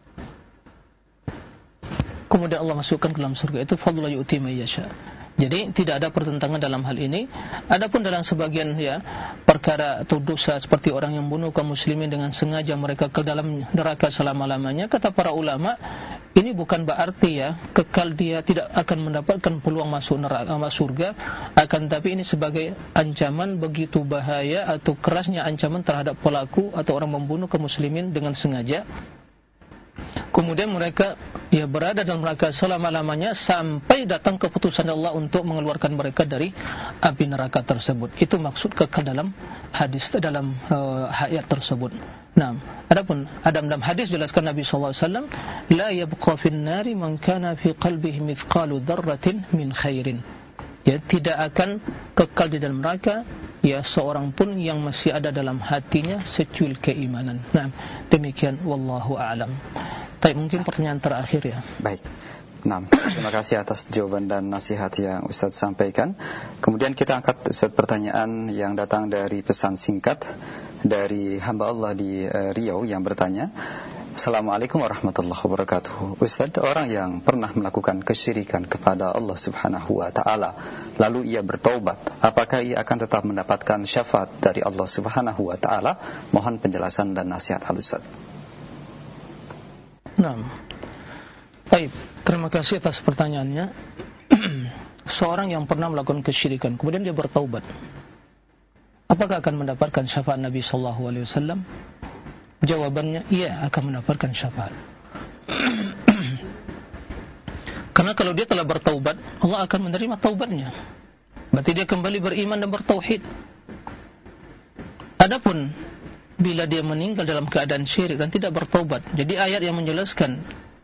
Kemudian Allah masukkan ke dalam surga. Itu fadlullah yu'ti may yasha. Jadi tidak ada pertentangan dalam hal ini. Adapun dalam sebagian, ya, perkara atau dosa seperti orang yang bunuh kaum muslimin dengan sengaja, mereka ke dalam neraka selama-lamanya, kata para ulama, ini bukan berarti ya kekal dia tidak akan mendapatkan peluang masuk neraka, masuk surga, akan tapi ini sebagai ancaman begitu bahaya atau kerasnya ancaman terhadap pelaku atau orang membunuh kaum muslimin dengan sengaja. Kemudian mereka ya berada dalam neraka selama-lamanya sampai datang keputusan Allah untuk mengeluarkan mereka dari api neraka tersebut. Itu maksud kekal dalam hadis dalam uh, ayat tersebut. Nah, adapun ada dalam hadis jelaskan Nabi sallallahu alaihi wasallam, la yabqa fin nari man kana fi qalbihi mithqalu dzarratin min khairin. Ya, tidak akan kekal di dalam neraka ya seorang pun yang masih ada dalam hatinya secuil keimanan. Nah, demikian wallahu a'lam. Baik, mungkin pertanyaan terakhir ya. Baik. Nah, terima kasih atas jawaban dan nasihat yang Ustaz sampaikan. Kemudian kita angkat Ustaz pertanyaan yang datang dari pesan singkat dari hamba Allah di uh, Riau yang bertanya, Assalamualaikum warahmatullahi wabarakatuh. Ustaz, orang yang pernah melakukan kesyirikan kepada Allah Subhanahu wa taala lalu ia bertaubat, apakah ia akan tetap mendapatkan syafaat dari Allah Subhanahu wa taala? Mohon penjelasan dan nasihat Ustaz. Nah, baik, terima kasih atas pertanyaannya. Seorang yang pernah melakukan kesyirikan kemudian dia bertaubat, apakah akan mendapatkan syafaat Nabi sallallahu alaihi wasallam? Jawabannya, iya, akan mendapatkan syafaat. Karena kalau dia telah bertaubat, Allah akan menerima taubatnya. Berarti dia kembali beriman dan bertauhid. Adapun bila dia meninggal dalam keadaan syirik dan tidak bertaubat, jadi ayat yang menjelaskan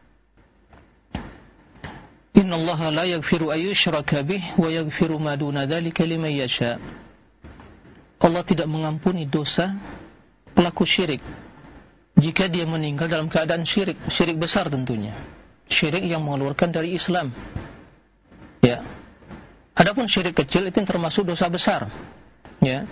Innallaha la yaghfiru ayyushraka bih wa yaghfiru ma duna dzalika liman yasha. Allah tidak mengampuni dosa pelaku syirik jika dia meninggal dalam keadaan syirik, syirik besar tentunya, syirik yang mengeluarkan dari Islam. Ya. Adapun syirik kecil itu termasuk dosa besar. Ya.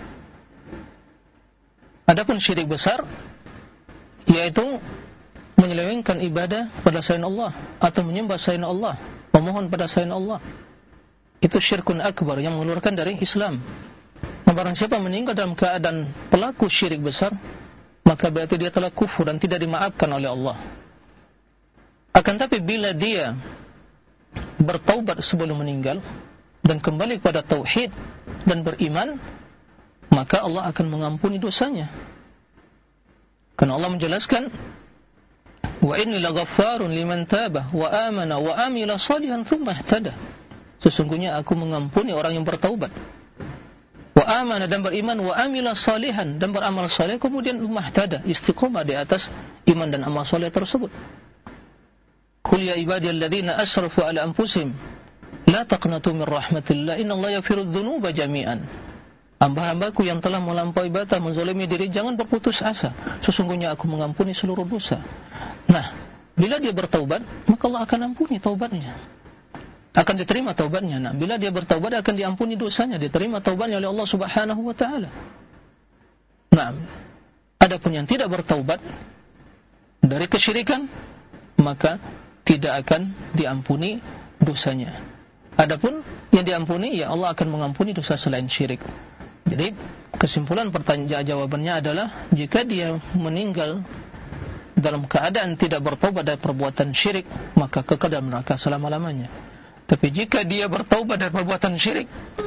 Adapun syirik besar yaitu menyelewengkan ibadah pada selain Allah atau menyembah selain Allah, memohon pada selain Allah. Itu syirkun akbar yang mengeluarkan dari Islam. Nah, barang siapa meninggal dalam keadaan pelaku syirik besar, maka berarti dia telah kufur dan tidak dimaafkan oleh Allah. Akan tapi bila dia bertaubat sebelum meninggal dan kembali kepada tauhid dan beriman, maka Allah akan mengampuni dosanya. Karena Allah menjelaskan, wa inni laghaffarun liman taba wa amana wa amila salihan tsumma ihtada. Sesungguhnya aku mengampuni orang yang bertaubat, wa amana dan beriman, wa amila salihan dan beramal saleh, kemudian mahtada, istiqomah di atas iman dan amal saleh tersebut. Qul ya ibadiyalladzina asrafu ala anfusihim la taqnatu min rahmatillah innallaha yaghfiru dzunuba jami'an. Hamba-hambaku yang telah melampaui batas, menzalimi diri, jangan berputus asa. Sesungguhnya aku mengampuni seluruh dosa. Nah, bila dia bertaubat, maka Allah akan ampuni taubatnya. Akan diterima taubatnya. Nah, bila dia bertaubat akan diampuni dosanya, diterima taubatnya oleh Allah Subhanahu wa taala. Nah, adapun yang tidak bertaubat dari kesyirikan, maka tidak akan diampuni dosanya. Adapun yang diampuni, ya Allah akan mengampuni dosa selain syirik. Jadi kesimpulan pertanyaan jawabannya adalah, jika dia meninggal dalam keadaan tidak bertaubat dari perbuatan syirik, maka kekal dalam neraka selama-lamanya. Tapi jika dia bertaubat dari perbuatan syirik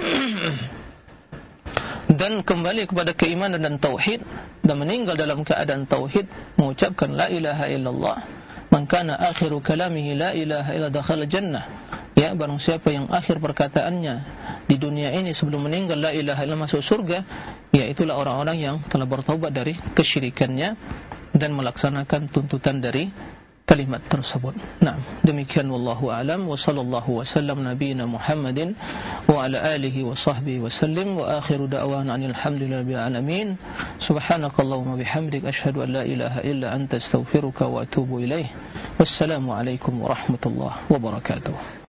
dan kembali kepada keimanan dan tauhid dan meninggal dalam keadaan tauhid, mengucapkan la ilaha illallah, man kana akhiru kalamihi la ilaha illa dakhala jannah. Ya, barang siapa yang akhir perkataannya di dunia ini sebelum meninggal la ilaha illallah masuk surga, ya itulah orang-orang yang telah bertaubat dari kesyirikannya dan melaksanakan tuntutan dari kalimat tersebut. Nah, demikian wallahu a'lam wa sallallahu wasallam nabiyina Muhammadin wa ala alihi wa sahbihi wasallim wa akhiru da'wana alhamdulillahi alamin. Subhanakallahumma bihamdik asyhadu an la ilaha illa anta astaghfiruka wa atubu ilaih. Wassalamu alaikum warahmatullahi wabarakatuh.